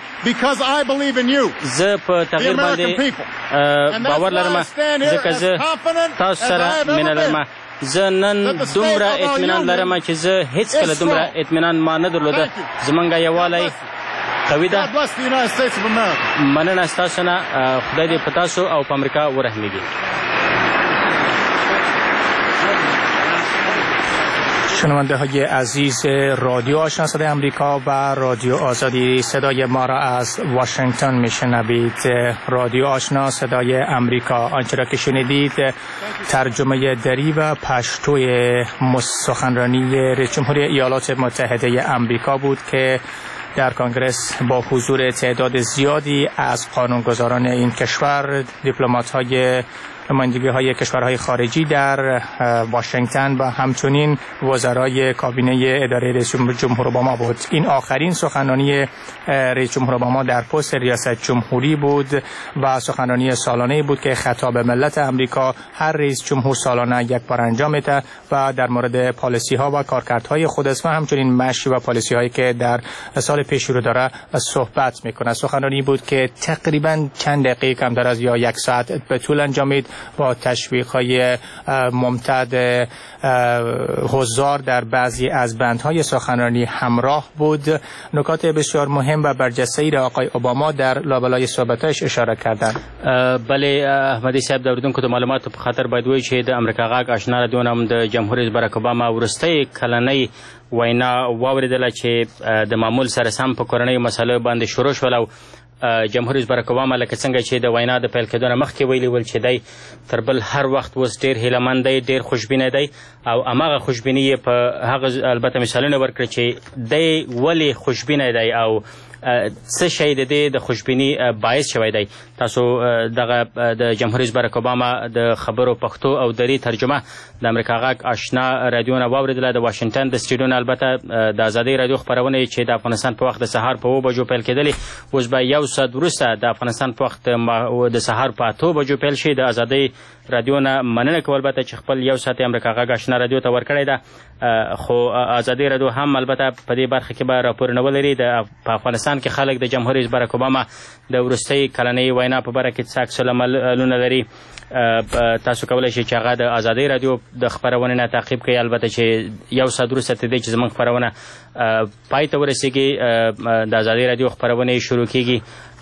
زه په تغییر باندې باور لرم ځکه زه تاسو سره مینه لرم. زه نن دومره اطمینان لرم چې زه هیڅکله دومره اطمینان ما نه درلوده. زمونږ یووالی قوي ده. مننه ستاسو نه. خدای دې په تاسو او په امریکا ورحمیږي. شنونده های عزیز رادیو آشنا صدای امریکا و رادیو آزادی، صدای ما را از واشنگتن میشنوید. رادیو آشنا صدای امریکا. آنچه را که شنیدید ترجمه دری و پشتوی سخنرانی رئیس جمهوری ایالات متحده امریکا بود که در کنگره با حضور تعداد زیادی از قانونگذاران این کشور، دیپلمات‌های نمایندگی‌های کشورهای خارجی در واشنگتن و همچنین وزرای کابینه اداره رئیس جمهور اوباما بود. این آخرین سخنرانی رئیس جمهور اوباما در پست ریاست جمهوری بود و سخنرانی سالانه بود که خطاب ملت امریکا هر رئیس جمهور سالانه یک بار انجام میده و در مورد پالیسی ها و کارکردهای خود است و همچنین مشی و پالیسی هایی که در سال پیش رو داره صحبت میکنه. سخنرانی بود که تقریبا چند دقیقه کمتر از یا یک ساعت به طول انجامید با تشویق‌های ممتد حضار در بعضی از بندهای سخنرانی همراه بود. نکات بسیار مهم و برجسته‌ای را آقای اوباما در لابلای صحبتش اشاره کردند. بله احمدی صاحب د اوریدونکو د معلوماتو په خاطر باید وایي چې د امریکا غاګ آشنا رادیو نام د جمهور رئیس باراک اوباما ورستۍ کلنۍ وینا واوریدله چې د معمول سره سم په کورنۍ مسایلو باندې شروع شول او جمهور رئیس باراک اوباما لکه څنګه چې د وینا د پیل کېدو نه مخکې ویلي ول چې دی تر بل هر وخت اوس ډېر هیلهمند دی، ډېر خوشبینه دی او هماغه خوشبیني یې په هغه البته مثالونه ورکړي چې دی ولې خوشبینه دی او څه شی د دې د خوشبیني باعث شوی دی. تاسو دغه د جمهور رئیس باراک اوباما د خبرو پښتو او دری ترجمه د امریکا غاګ آشنا رادیو نه واوریدله. د واشنگټن د سټډیو نه البته د ازادۍ رادیو خپرونې چې د افغانستان په وخت د سهار په 2 بجو پیل کېدلې اوس به یو ساعت وروسته د افغانستان په وخت د سهار په 8 بجو پیل شي. د ازادۍ رادیو نه مننه کوم البته چې خپل یو ساعت امریکا غاګ آشنا رادیو ته ورکړی ده، خو ازادۍ رادیو هم البته په دې برخه کې به راپورونه ولري. د افغانستان کې خلک د جمهور رئیس باراک اوباما د وروستۍ کلنۍ وینا په باره کې څه عکس العملونه لري. تاسو کولی شئ چې هغه د ازادۍ رادیو د خپرونې نه تعقیب کړئ. البته چې یو ساعت وروسته تر دې چې زموږ خپرونه پای ته ورسېږي د ازادۍ رادیو خپرونې شروع کېږي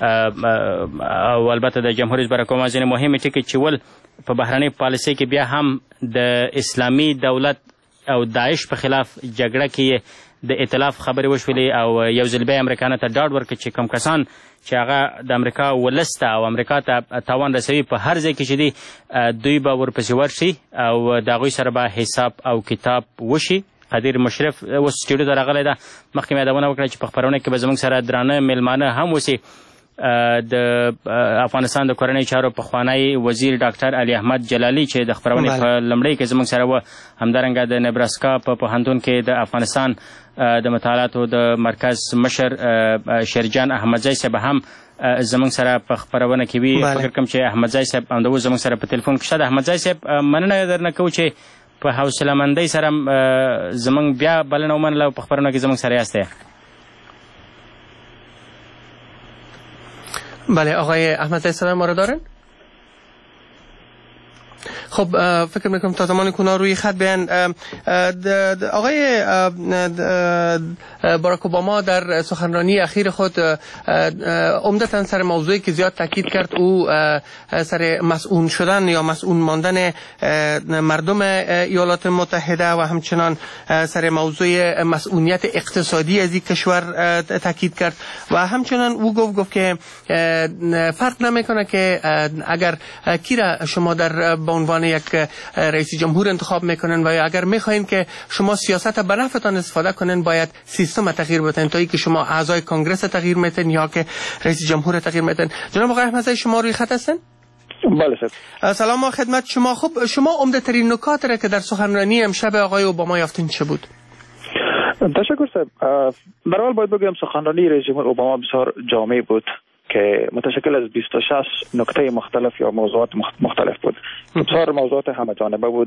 او البته د جمهور رئیس باراک اوباما ځینې مهمې ټکي چې ول په بهرنۍ پالیسۍ کې بیا هم د اسلامي دولت او داعش په خلاف جګړه کې د ائتلاف خبرې وشولې او یو ځل بیا امریکانو ته ډاډ ورکړ چې کوم کسان چې هغه د امریکا ولس ته او امریکا ته تاوان رسوي په هر ځای کې چې دي دوی به ورپسې ورشي او د هغوی سره به حساب او کتاب وشي. قدیر مشرف اوس سټډیو ته راغلی ده. مخکې مې یادونه وکړه چې په خپرونه کې به زموږ سره درانه میلمانه هم اوسي. د افغانستان د کورنۍ چارو پخوانی وزیر ډاکټر علي احمد جلالي چې د خپرونې په لومړۍ کې زموږ سره و، همدارنګه د نبراسکا په پوهنتون کې د افغانستان د مطالعاتو د مرکز مشر شیرجان احمدزی صاحب هم زموږ سره په خپرونه کې وي. فکر کوم چې احمدزی صاحب همدا زموږ سره په تلیفون کې شته. احمدزی صاحب مننه درنه کوو چې په حوصله مندۍ سره زموږ بیا بلنه ومنله او په خپرونه کې زموږ سره یاستئ. بله آقای احمدزی صدای ما رو دارن؟ خب فکر میکنم تا زمانی که روی خط بیان آقای باراک اوباما در سخنرانی اخیر خود عمدتاً سر موضوعی که زیاد تاکید کرد او سر مسئول شدن یا مسئول ماندن مردم ایالات متحده و همچنان سر موضوع مسئولیت اقتصادی از این کشور تاکید کرد و همچنان او گفت که فرق نمیکنه که اگر کی را شما در به عنوان یک رئیس جمهور انتخاب میکنن و اگر میخواین که شما سیاست به نفعتان استفاده کنن باید سیستم تغییر بدن تا اینکه شما اعضای کنگره تغییر میتن یا که رئیس جمهور تغییر میتن. جناب آقای احمدزی شما روی خط هستن؟ بله سر. سلام خدمت شما. خب شما عمده ترین نکات را که در سخنرانی امشب آقای اوباما یافتین چه بود؟ تشکر سر. برحال باید بگم سخنرانی رئیس جمهور اوباما بسیار جامع بود که متشکل از 26 نکته مختلف یا موضوعات مختلف بود. بسیار موضوعات همه جانبه بود،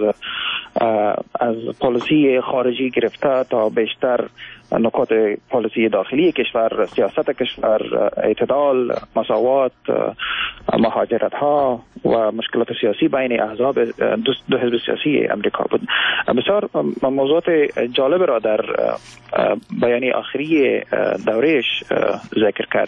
از پالیسی خارجی گرفته تا بیشتر نکات پالیسی داخلی کشور، سیاست کشور، اعتدال، مساوات، مهاجرت ها و مشکلات سیاسی بین احزاب دو حزب سیاسی امریکا بود. بسیار موضوعات جالب را در بیانیه آخری دورهش ذکر کرد.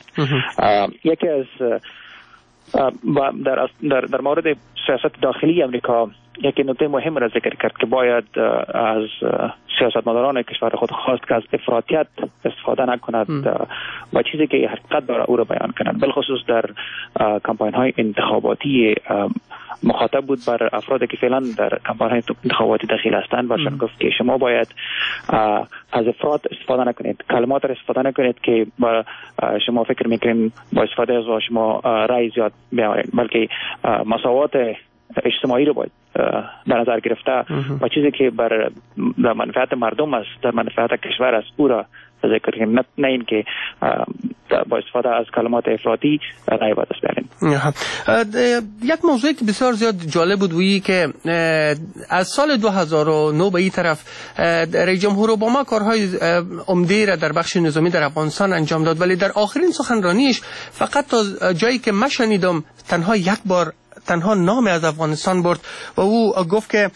یکی از در مورد سیاست داخلی امریکا یکی نکته مهم را ذکر کرد که باید از سیاستمداران کشور خود خواست که از افراطیت استفاده نکند و چیزی که حقیقت داره او را بیان کند. بالخصوص در کمپاین های انتخاباتی مخاطب بود بر افرادی که فعلا در کمپاین های انتخاباتی دخیل هستند و شان گفت که شما باید از افراط استفاده نکنید، کلمات را استفاده نکنید که شما فکر میکنید با استفاده از شما رأی زیاد بیاورید، بلکه مساوات اجتماعی رو باید در نظر گرفته و چیزی که بر در منفعت مردم است، در منفعت کشور است، او را ذکر کنیم، نه این که با استفاده از کلمات افراطی رأی باید بیاریم. یک موضوعی که بسیار زیاد جالب بود وی که از سال 2009 به این طرف رئیس جمهور اوباما کارهای عمده را در بخش نظامی در افغانستان انجام داد، ولی در آخرین سخنرانیش فقط تا جایی که من شنیدم تنها نام از افغانستان برد و او گفت که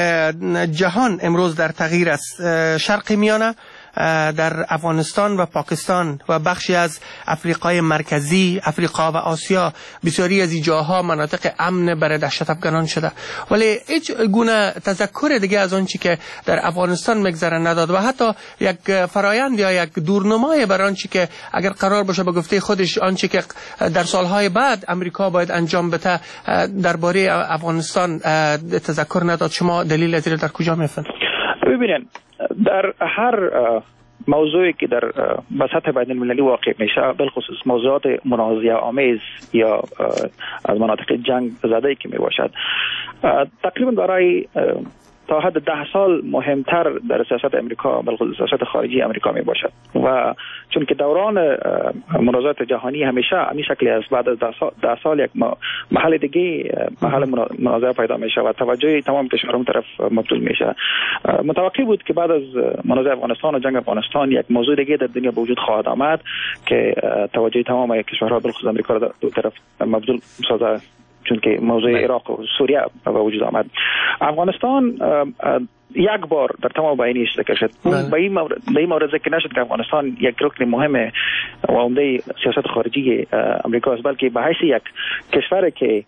جهان امروز در تغییر است. شرق میانه در افغانستان و پاکستان و بخشی از افریقای مرکزی، افریقا و آسیا، بسیاری از این جاها مناطق امن برای دهشت افغانان شده، ولی هیچ گونه تذکر دیگه از آنچه که در افغانستان میگذره نداد و حتی یک فرایند یا یک دورنمای بر آنچه که اگر قرار باشه به گفته خودش آنچه که در سالهای بعد امریکا باید انجام بده درباره افغانستان تذکر نداد. شما دلیل از در کجا میفهمید؟ ببینید، در هر موضوعی که در سطح بین المللی واقع میشه، بالخصوص موضوعات منازعه آمیز یا از مناطق جنگ زده که می باشد، تقریبا برای تا حد 10 سال مهمتر در سیاست امریکا، بالخصوص سیاست خارجی امریکا می باشد و چون که دوران منازعات جهانی همیشه همین شکلی است، بعد از 10 سال یک محل دیگه محل منازعه پیدا میشه و توجه تمام کشورها طرف مبذول میشه. متوقع بود که بعد از منازعه افغانستان و جنگ افغانستان یک موضوع دیگه در دنیا به وجود خواهد آمد که توجه تمام کشورها بالخصوص امریکا را دو طرف مبذول سازد، چون که موضوع عراق و سوریه به وجود آمد. افغانستان یک بار در تمام بیانیه‌اش ذکر شد. به این مورد ذکر نشد که افغانستان یک رکن مهم و عمده سیاست خارجی امریکا است، بلکه به حیث یک کشوری که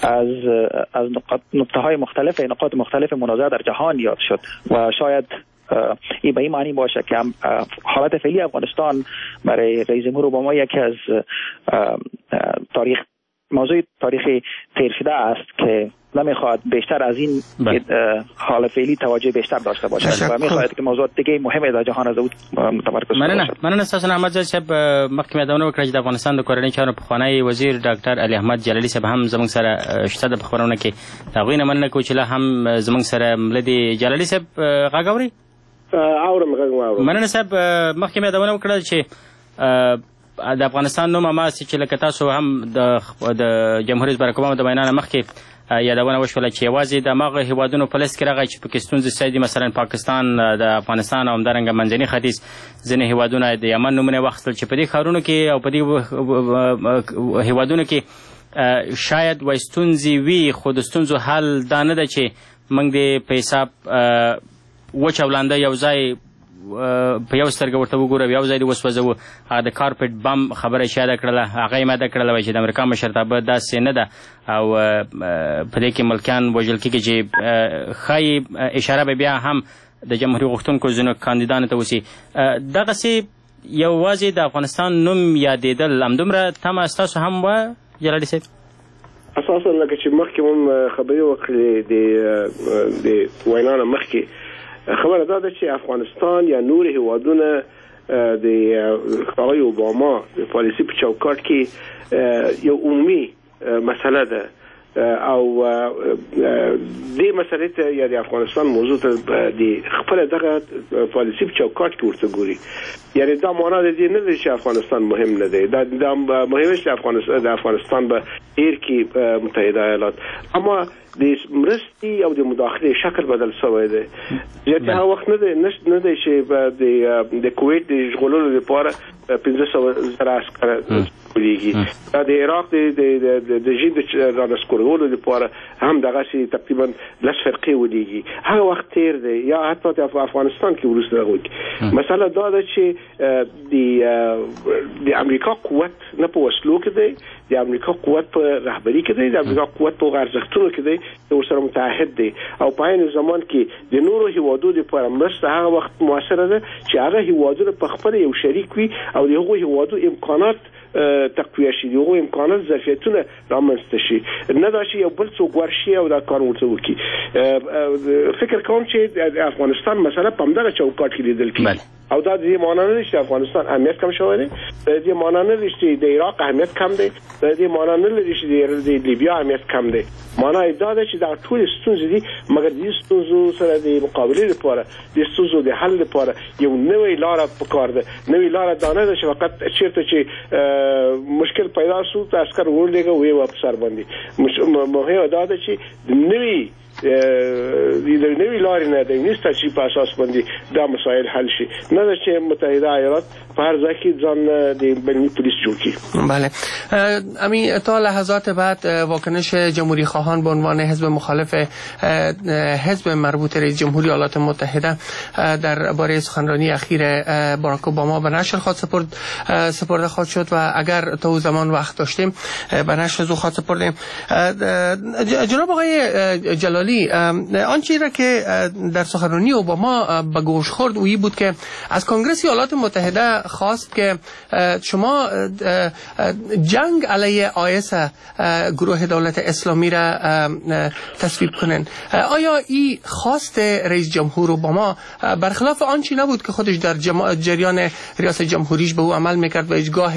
از نقاط مختلف منازعه در جهان یاد شد و شاید این به این معنی باشه که حالت فعلی افغانستان برای رئیس جمهور اوباما یکی از موضوع تاریخی تیر شده است که نمیخواد بیشتر از این حال فعلی توجه بیشتر داشته باشد و میخواد که موضوعات دیگه مهمه در جهان از او متمرکز باشد. مننه استاد احمد زاده صاحب. مخکې یادونه وکړه چې د افغانستان د کورنۍ چارو پخوانی وزیر ډاکټر علي احمد جلالي صاحب هم زموږ سره شته د خبرونه کې د هغوی نه مننه کوو چې لا هم زموږ سره ملدي جلالي صاحب غږ اوري. مننه صاحب. مخکې یادونه وکړه چې د افغانستان نوم هماغسې چې لکه تاسو هم د جمهور رئیس بارک اوباما د بیان نه مخکې یادونه وشوله چې یوازې د هماغه هیوادونو په لیست کې راغی چې پکې ستونزې شته دي، مثلا پاکستان، د افغانستان او همدارنګه منځني ختیځ ځینې هیوادونه د یمن نومونه واخیستل چې په دې ښارونو کې او په دې هیوادونو کې شاید وایي ستونزې وي، خو د ستونزو حل دا نه ده چې موږ د په حساب وچ او لانده یو ځای په یو سترګه ورته وګورو، یو ځای دې وسوځوو. د کارپټ بم خبره یې یاده کړله، هغه یې ماده کړله چې د امریکا مشرتابه داسې نه ده او په دې کې ملکیان وژل کېږي چې ښایي اشاره به بیا هم د جمهوري غوښتونکو ځینو کاندیدانو ته وسي. دغسې یوازې د افغانستان نوم یادېدل همدومره تمه ستاسو هم وه جلالي صاحب؟ اساسا لکه چې مخکې هم خبرې وکړې د وینا نه مخکې خبره دا ده چې افغانستان یا نور هیوادونه د آقای اوباما د پالیسی په چوکاټ کې یو عمومي مسله ده او دې مسلې ته یا د افغانستان موضوع ته د خپل دغه پالیسی په چوکاټ کې ورته ګوري. یعنی دا معنا د دې نه دی چې افغانستان مهم نه دی، دا مهمه چې افغانستان به ایر کې متحده ایالات، اما د مرستي او د مداخله شکل بدل شوی دی. چې هغه وخت نه دی چې د کویت د ژغورلو لپاره 1500 عسکر ولیږي، د عراق د جین د رانسکورولو لپاره هم دغه تقریبا لس فرقې ولیږي. هغه وخت تیر دی یا حتی د افغانستان کې وروسته راغلی. مسله دا ده چې د امریکا قوت نه په وسلو کې دی د امریکا قوت په رهبری کې دی، د امریکا قوت په ارزښتونو کې دی چې ورسره متحد دی او په عین زمان کې د نورو هیوادو لپاره مرسته هغه وخت موثره ده چې هغه هیوادونه په خپل یو شریک وي او دغه هیوادو امکانات تقویه شي، دغه امکانات ظرفیتونه رامنځته شي، نه دا چې یو بل څوک ورشي او دا کار ورته وکړي. فکر کوم چې د افغانستان مسله په همدغه چوکاټ کې لیدل کېږي او دا د دې معنی نه چې افغانستان اهمیت کم شوی دی، د دې معنی نه چې د عراق اهمیت کم دی، د دې معنی نه چې د لیبیا اهمیت کم دی. معنی دا ده چې دا ټول ستونزې دي، مګر د ستونزو سره د مقابله لپاره، د ستونزو د حل لپاره یو نوې لار پکار ده. نوې لار دا نه ده چې فقط چیرته چې مشکل پیدا شو ته عسكر ورلېږه وي واپس سر باندې. مهم دا ده چې نوې د نوې لارې نه د انستراټیژي په اساس باندې دا مسائل حل شي، نه ده چې متحده ایالات په هر ځای کې ځان د بین‌المللي پلیس جوړ کړي. بله امی تا لحظات بعد واکنش جمهوری خواهان به عنوان حزب مخالف حزب مربوط رئیس جمهوری ایالات متحده درباره سخنرانی اخیر باراک اوباما به نشر سپرده خواهد شد و اگر تا او زمان وقت داشتیم به نشر زو خواهد سپردیم. جناب آقای جلالی، آنچه را که در سخنرانی اوباما به گوش خورد اویی بود که از کنگره ایالات متحده خواست که شما جنگ علیه آیس گروه دولت اسلامی را تصویب کنن. آیا این خواست رئیس جمهور اوباما برخلاف آنچه نبود که خودش در جریان ریاست جمهوریش به او عمل میکرد و هیچگاه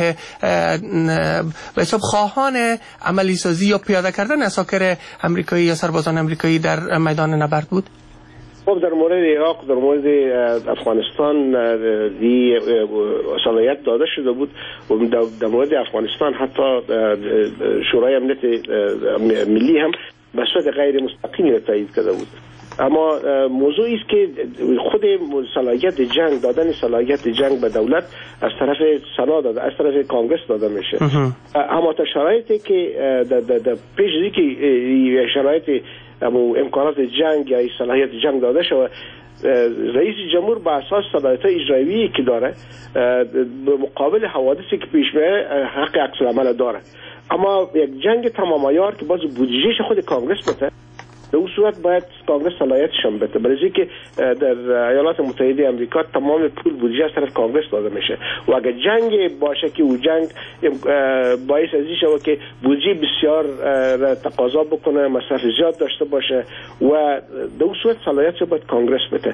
به حساب خواهان عملی سازی یا پیاده کردن اساکر امریکایی یا سربازان امریکایی در میدان نبرد بود؟ خب در مورد عراق، در مورد افغانستان دی صلاحیت داده شده بود و در مورد افغانستان حتی شورای امنیت ملی هم به صورت غیر مستقیم را تایید کرده بود. اما موضوعی است که خود صلاحیت جنگ، دادن صلاحیت جنگ به دولت از طرف سنا داده، از طرف کانگرس داده میشه. اما تا شرایطی که در پیش از اینکه شرایط امکانات جنگ یا صلاحیت جنگ داده شود، رئیس جمهور به اساس صلاحیت اجرایی که داره به مقابل حوادثی که پیش میاد حق عکس العمل داره. اما یک جنگ تمام عیار که باز بودجهش خود کانگرس بده، به اون صورت باید کانگرس صلاحیتش هم بده، برای اینکه در ایالات متحده آمریکا تمام پول بودجه از طرف کانگرس داده میشه و اگر جنگ باشه که اون جنگ باعث از این شود که بودجه بسیار تقاضا بکنه، مصرف زیاد داشته باشه و در اون صورت صلاحیتش باید کانگرس بده.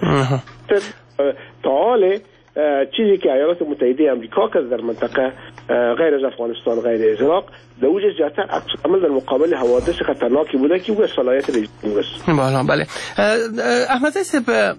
تا حال چیزی که ایالات متحده آمریکا کرد در منطقه غیر از افغانستان، غیر از عراق، در اوج زیادتر عکس عمل در مقابل حوادث خطرناکی بوده که او صلاحیت رئیس جمهور است. بله. احمد صاحب،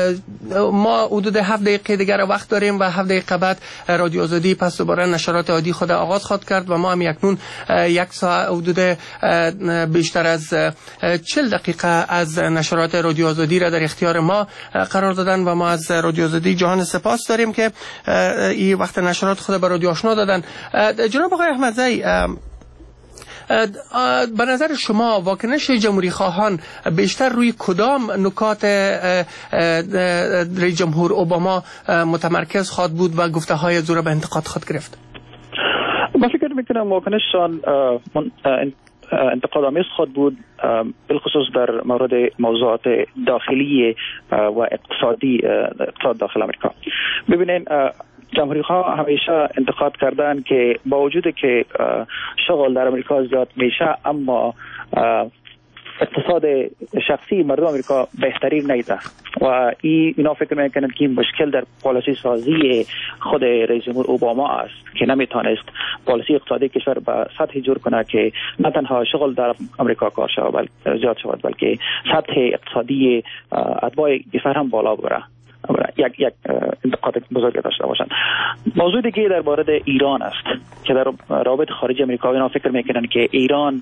ما حدود 7 دقیقه دیگر وقت داریم و 7 دقیقه بعد رادیو آزادی پس دوباره نشرات عادی خود آغاز خواهد کرد و ما هم اکنون یک ساعت حدود بیشتر از 40 دقیقه از نشرات رادیو آزادی را در اختیار ما قرار دادن و ما از رادیو آزادی جهان سپاس داریم که این وقت نشرات خود به رادیو آشنا دادن. جناب آقای احمدزی، به نظر شما واکنش جمهوری خواهان بیشتر روی کدام نکات رئیس جمهور اوباما متمرکز خواهد بود و گفته های زور به انتقاد خواهد گرفت؟ من فکر میکنم واکنششان انتقادآمیز خواهد بود، بالخصوص در مورد موضوعات داخلی و اقتصاد داخل آمریکا. ببینین، جمهوری خواه همیشه انتقاد کردن که با وجود که شغل در امریکا زیاد میشه، اما اقتصاد شخصی مردم امریکا بهترین نیده و اینا فکر میکنند که این مشکل در پالیسی سازی خود رئیس جمهور اوباما است که نمیتونست پالیسی اقتصادی کشور به سطحی جور کنه که نه تنها شغل در امریکا کار شود زیاد شود، بلکه سطح اقتصادی اتباع کشور هم بالا بره. یک انتقاد بزرگ داشته باشند. موضوع دیگه در مورد ایران است که در روابط خارجی امریکاییان فکر میکنند که ایران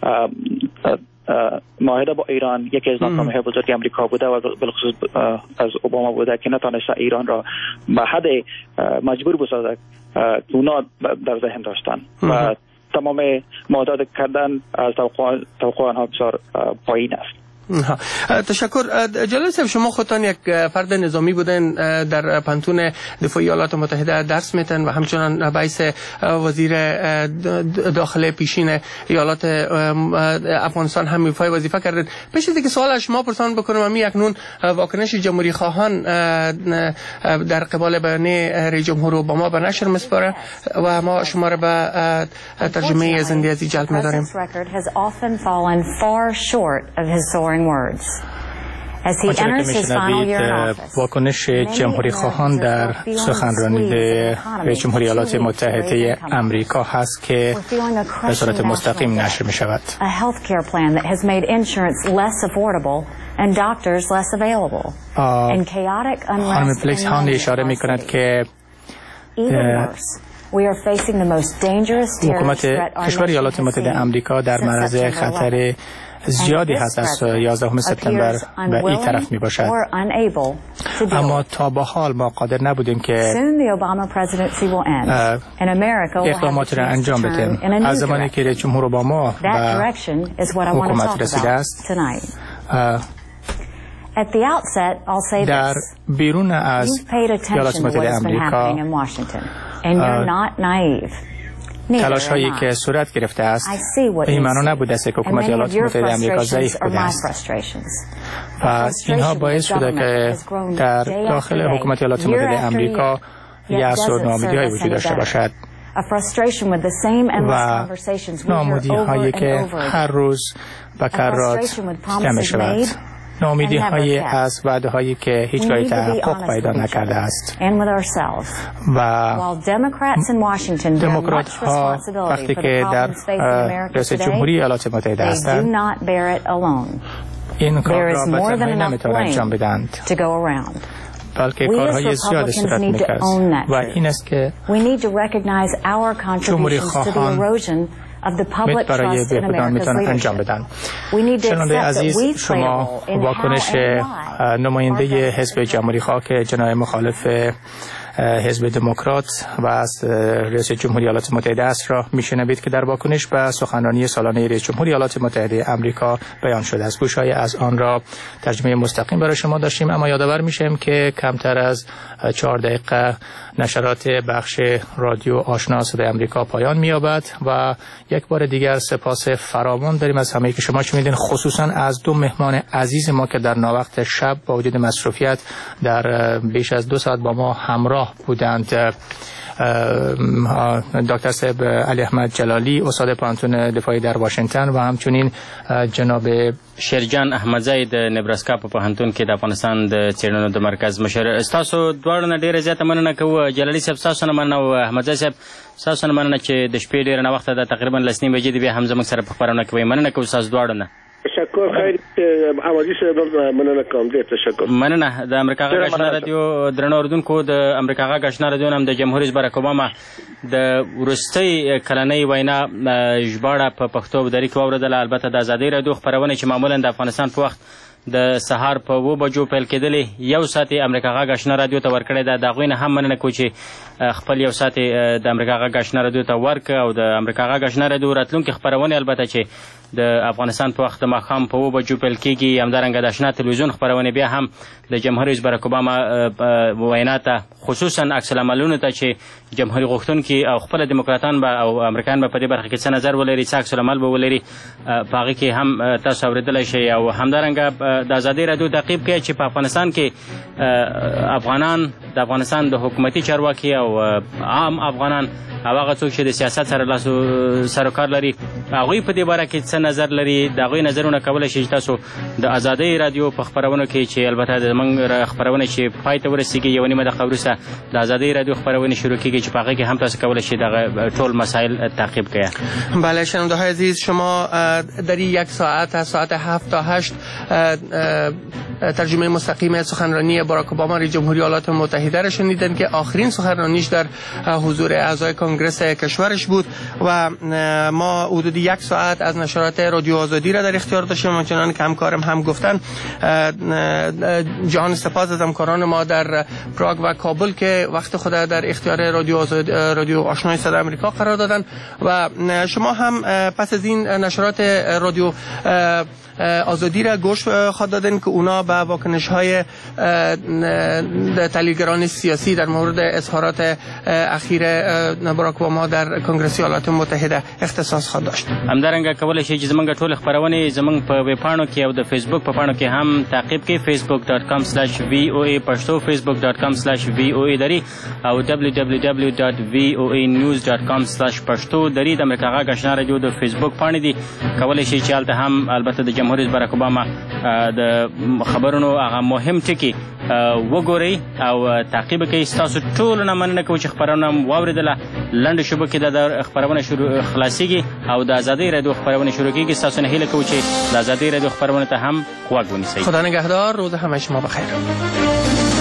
معاهده با ایران یکی از ناکامی‌های بزرگ امریکا بوده و بالخصوص از اوباما بوده که نتونسته ایران را به حد مجبور بسازد که اونا در ذهن داشتن و تمام معاهدات کردن از توقع آنها بسیار پایین است. تشکر. جلال صاحب، شما خودتان یک فرد نظامی بودن، در پانتون دفاعی ایالات متحده درس میتن و همچنان باعث وزیر داخله پیشین ایالات افغانستان هم ایفای وظیفه کردید. پیش از اینکه سوال شما پرسان بکنم، امی اکنون واکنش جمهوری خواهان در قبال بیانیه رئیس جمهور اوباما به نشر میسپاره و ما شما را به ترجمه زنده ازی جلب می‌داریم. آنچه که میشنوید واکنش جمهوری خواهان در سخنرانی رئیس جمهوری ایالات متحده امریکا هست که به صورت مستقیم نشر می شود. خانم فلیکس هاند اشاره می کند که حکومت کشور ایالات متحده امریکا در معرض خطر زیادی هست از 11 سپتامبر به این طرف می باشد، اما تا به حال ما قادر نبودیم که اقدامات را انجام بدیم. از زمانی که رئیس جمهور اوباما به حکومت رسیده است، در بیرون از ایالات متحده امریکا تلاش هایی که صورت گرفته است این معنا نبوده است که حکومت ایالات متحده امریکا ضعیف بوده است و اینها باعث شده که در داخل حکومت ایالات متحده امریکا یأس و ناامیدی های وجود داشته باشد و ناامیدی هایی که هر روز به کرات دیده می شود، ناامیدی هایی از وعده هایی که هیچگاهی تحقق پیدا نکرده است و دموکرات ها وقتی که در رئاست جمهوری ایالات متحده هستند این کار را به تنهایی نمیتوانند انجام بدهند، بلکه کارهای زیادی صورت می‌گیرد و این است که جمهوری خواهان برای بهبودان میتونن انجام بدن. شنونده عزیز، شما واکنش نماینده حزب جمهوری خواه که جناح مخالف حزب دموکرات و از رئیس جمهوری ایالات متحده است را میشنوید که در واکنش به سخنرانی سالانه رئیس جمهوری ایالات متحده آمریکا بیان شده است. گوش‌های از آن را ترجمه مستقیم برای شما داشتیم، اما یادآور میشیم که کمتر از 4 دقیقه نشرات بخش رادیو آشنا صدای آمریکا پایان می‌یابد و یک بار دیگر سپاس فراوان داریم از همه که شما شنیدین، خصوصا از 2 مهمان عزیز ما که در ناوقت شب با وجود مصروفیت در بیش از 2 ساعت با ما همراه بودند. دکتر صاحب علی احمد جلالی، استاد پانتون دفاعی در واشنگتن و همچنین جناب شیرجان احمدزی د نبراسکا په پوهنتون کې د افغانستان د څېړنو د مرکز مشر. تاسو دواړو نه ډېره زیاته مننه کوو. جلالي صاحب ستاسو نه مننه او احمدزی صاحب ستاسو نه مننه چې د شپې ډېره ناوخته ده، تقریبا 10:30 بجې دي، بیا هم زموږ سره په خپرونه کې وئ. مننه کوو ستاسو دواړو نه. تشکر. خیر اوازی سره مننه کوم. ډېر تشکر. مننه. د امریکا غږ آشنا رادیو درنو اوریدونکو، د امریکا غږ آشنا رادیو هم د جمهور رئیس باراک اوباما د وروستۍ کلنۍ وینا ژباړه په پښتو ابتدایي کې واورېدله. البته د ازادۍ رادیو خپرونې چې معمولا د افغانستان په وخت د سهار په 2 بجو پیل کېدلې، 1 ساعت امریکا غږ آشنا رادیو ته ورکړې ده. د هغوی نه هم مننه کوو چې خپل 1 ساعت د امریکا غږ آشنا رادیو ته ورکړه او د امریکا غږ آشنا رادیو راتلونکې خپرونې البته چې د افغانستان په وخت د ماښام په 2 بجو پیل کېږي، همدارنګه د اشنا تلویزیون خپرونې بیا هم د جمهور رئیس باراک اوباما وینا ته، خصوصا عکس العملونو ته چې جمهوري غوښتونکي او خپل دیموکراتان به او امریکایان به په دې برخه کې څه نظر ولري، څه عکس العمل به ولري، په هغې کې هم تاسو اورېدلی شئ. او همدارنګه د ازادۍ رادیو تعقیب کوئ چې په افغانستان کې افغانان، د افغانستان د حکومتي چارواکي او عام افغانان او هغه څوک چې د سیاست سره لاس سر کار لري، هغوی په دې باره کې څه نظر لري، د هغوی نظرونه کولی شي چې تاسو د ازادۍ رادیو په خپرونو کې چې البته زموږ خپرونې چې پای ته ورسیږي 1.5 دقیقه وروسته د ازادۍ رادیو خپرونې شروع کېږي چې په هغې کې هم تاسو کولی شئ دغه ټول مسایل تعقیب کړئ. بله شنونده‌های عزیز، شما در یک ساعت از ساعت 7 تا 8 ترجمه مستقیم سخنرانی باراک اوباما رئیس جمهوری ایالات متحده را شنیدن که آخرین سخنرانیش در حضور اعضای کنگره کشورش بود و ما حدود 1 ساعت از نشرات رادیو آزادی را در اختیار داشتیم. همچنان که همکارم هم گفتن جهان سپاس از همکاران ما در پراگ و کابل که وقت خود در اختیار رادیو آشنای صدای آمریکا قرار دادن و شما هم پس از این نشرات رادیو آزادی را گوش خواهد دادن که اونا به واکنش‌های تحلیلگران سیاسی در مورد اظهارات اخیر باراک اوباما در کنگره ایالات متحده اختصاص خواهد داشت. همدارنګه کولای شئ چې زمونږ ټول خبرونه زمونږ په ویب پاڼو کې او د فیسبوک په پاڼو کې هم تعقیب کړئ. facebook.com/voa پښتو facebook.com/voa دری او www.voanews.com/پښتو دری د امریکا غږ آشنا رادیو د فیسبوک پاڼې دي. کولای شئ چې هلته هم البته د جمهور رئیس باراک اوباما د خبرونو هغه مهم ټکي وګورئ او تعقیب کړئ. ستاسو ټولو نه مننه کوو چې خبرونه مو واورېدله. لنډه شوبه کې د خبرونه خلاصیږي او د ازادۍ رادیو خبرونه شروع کېږي. ستاسو نه هیله کوو چې د ازادۍ رادیو خبرونه ته هم غوږ ونیسئ. خدا نگهدار. روز همه شما بخیر.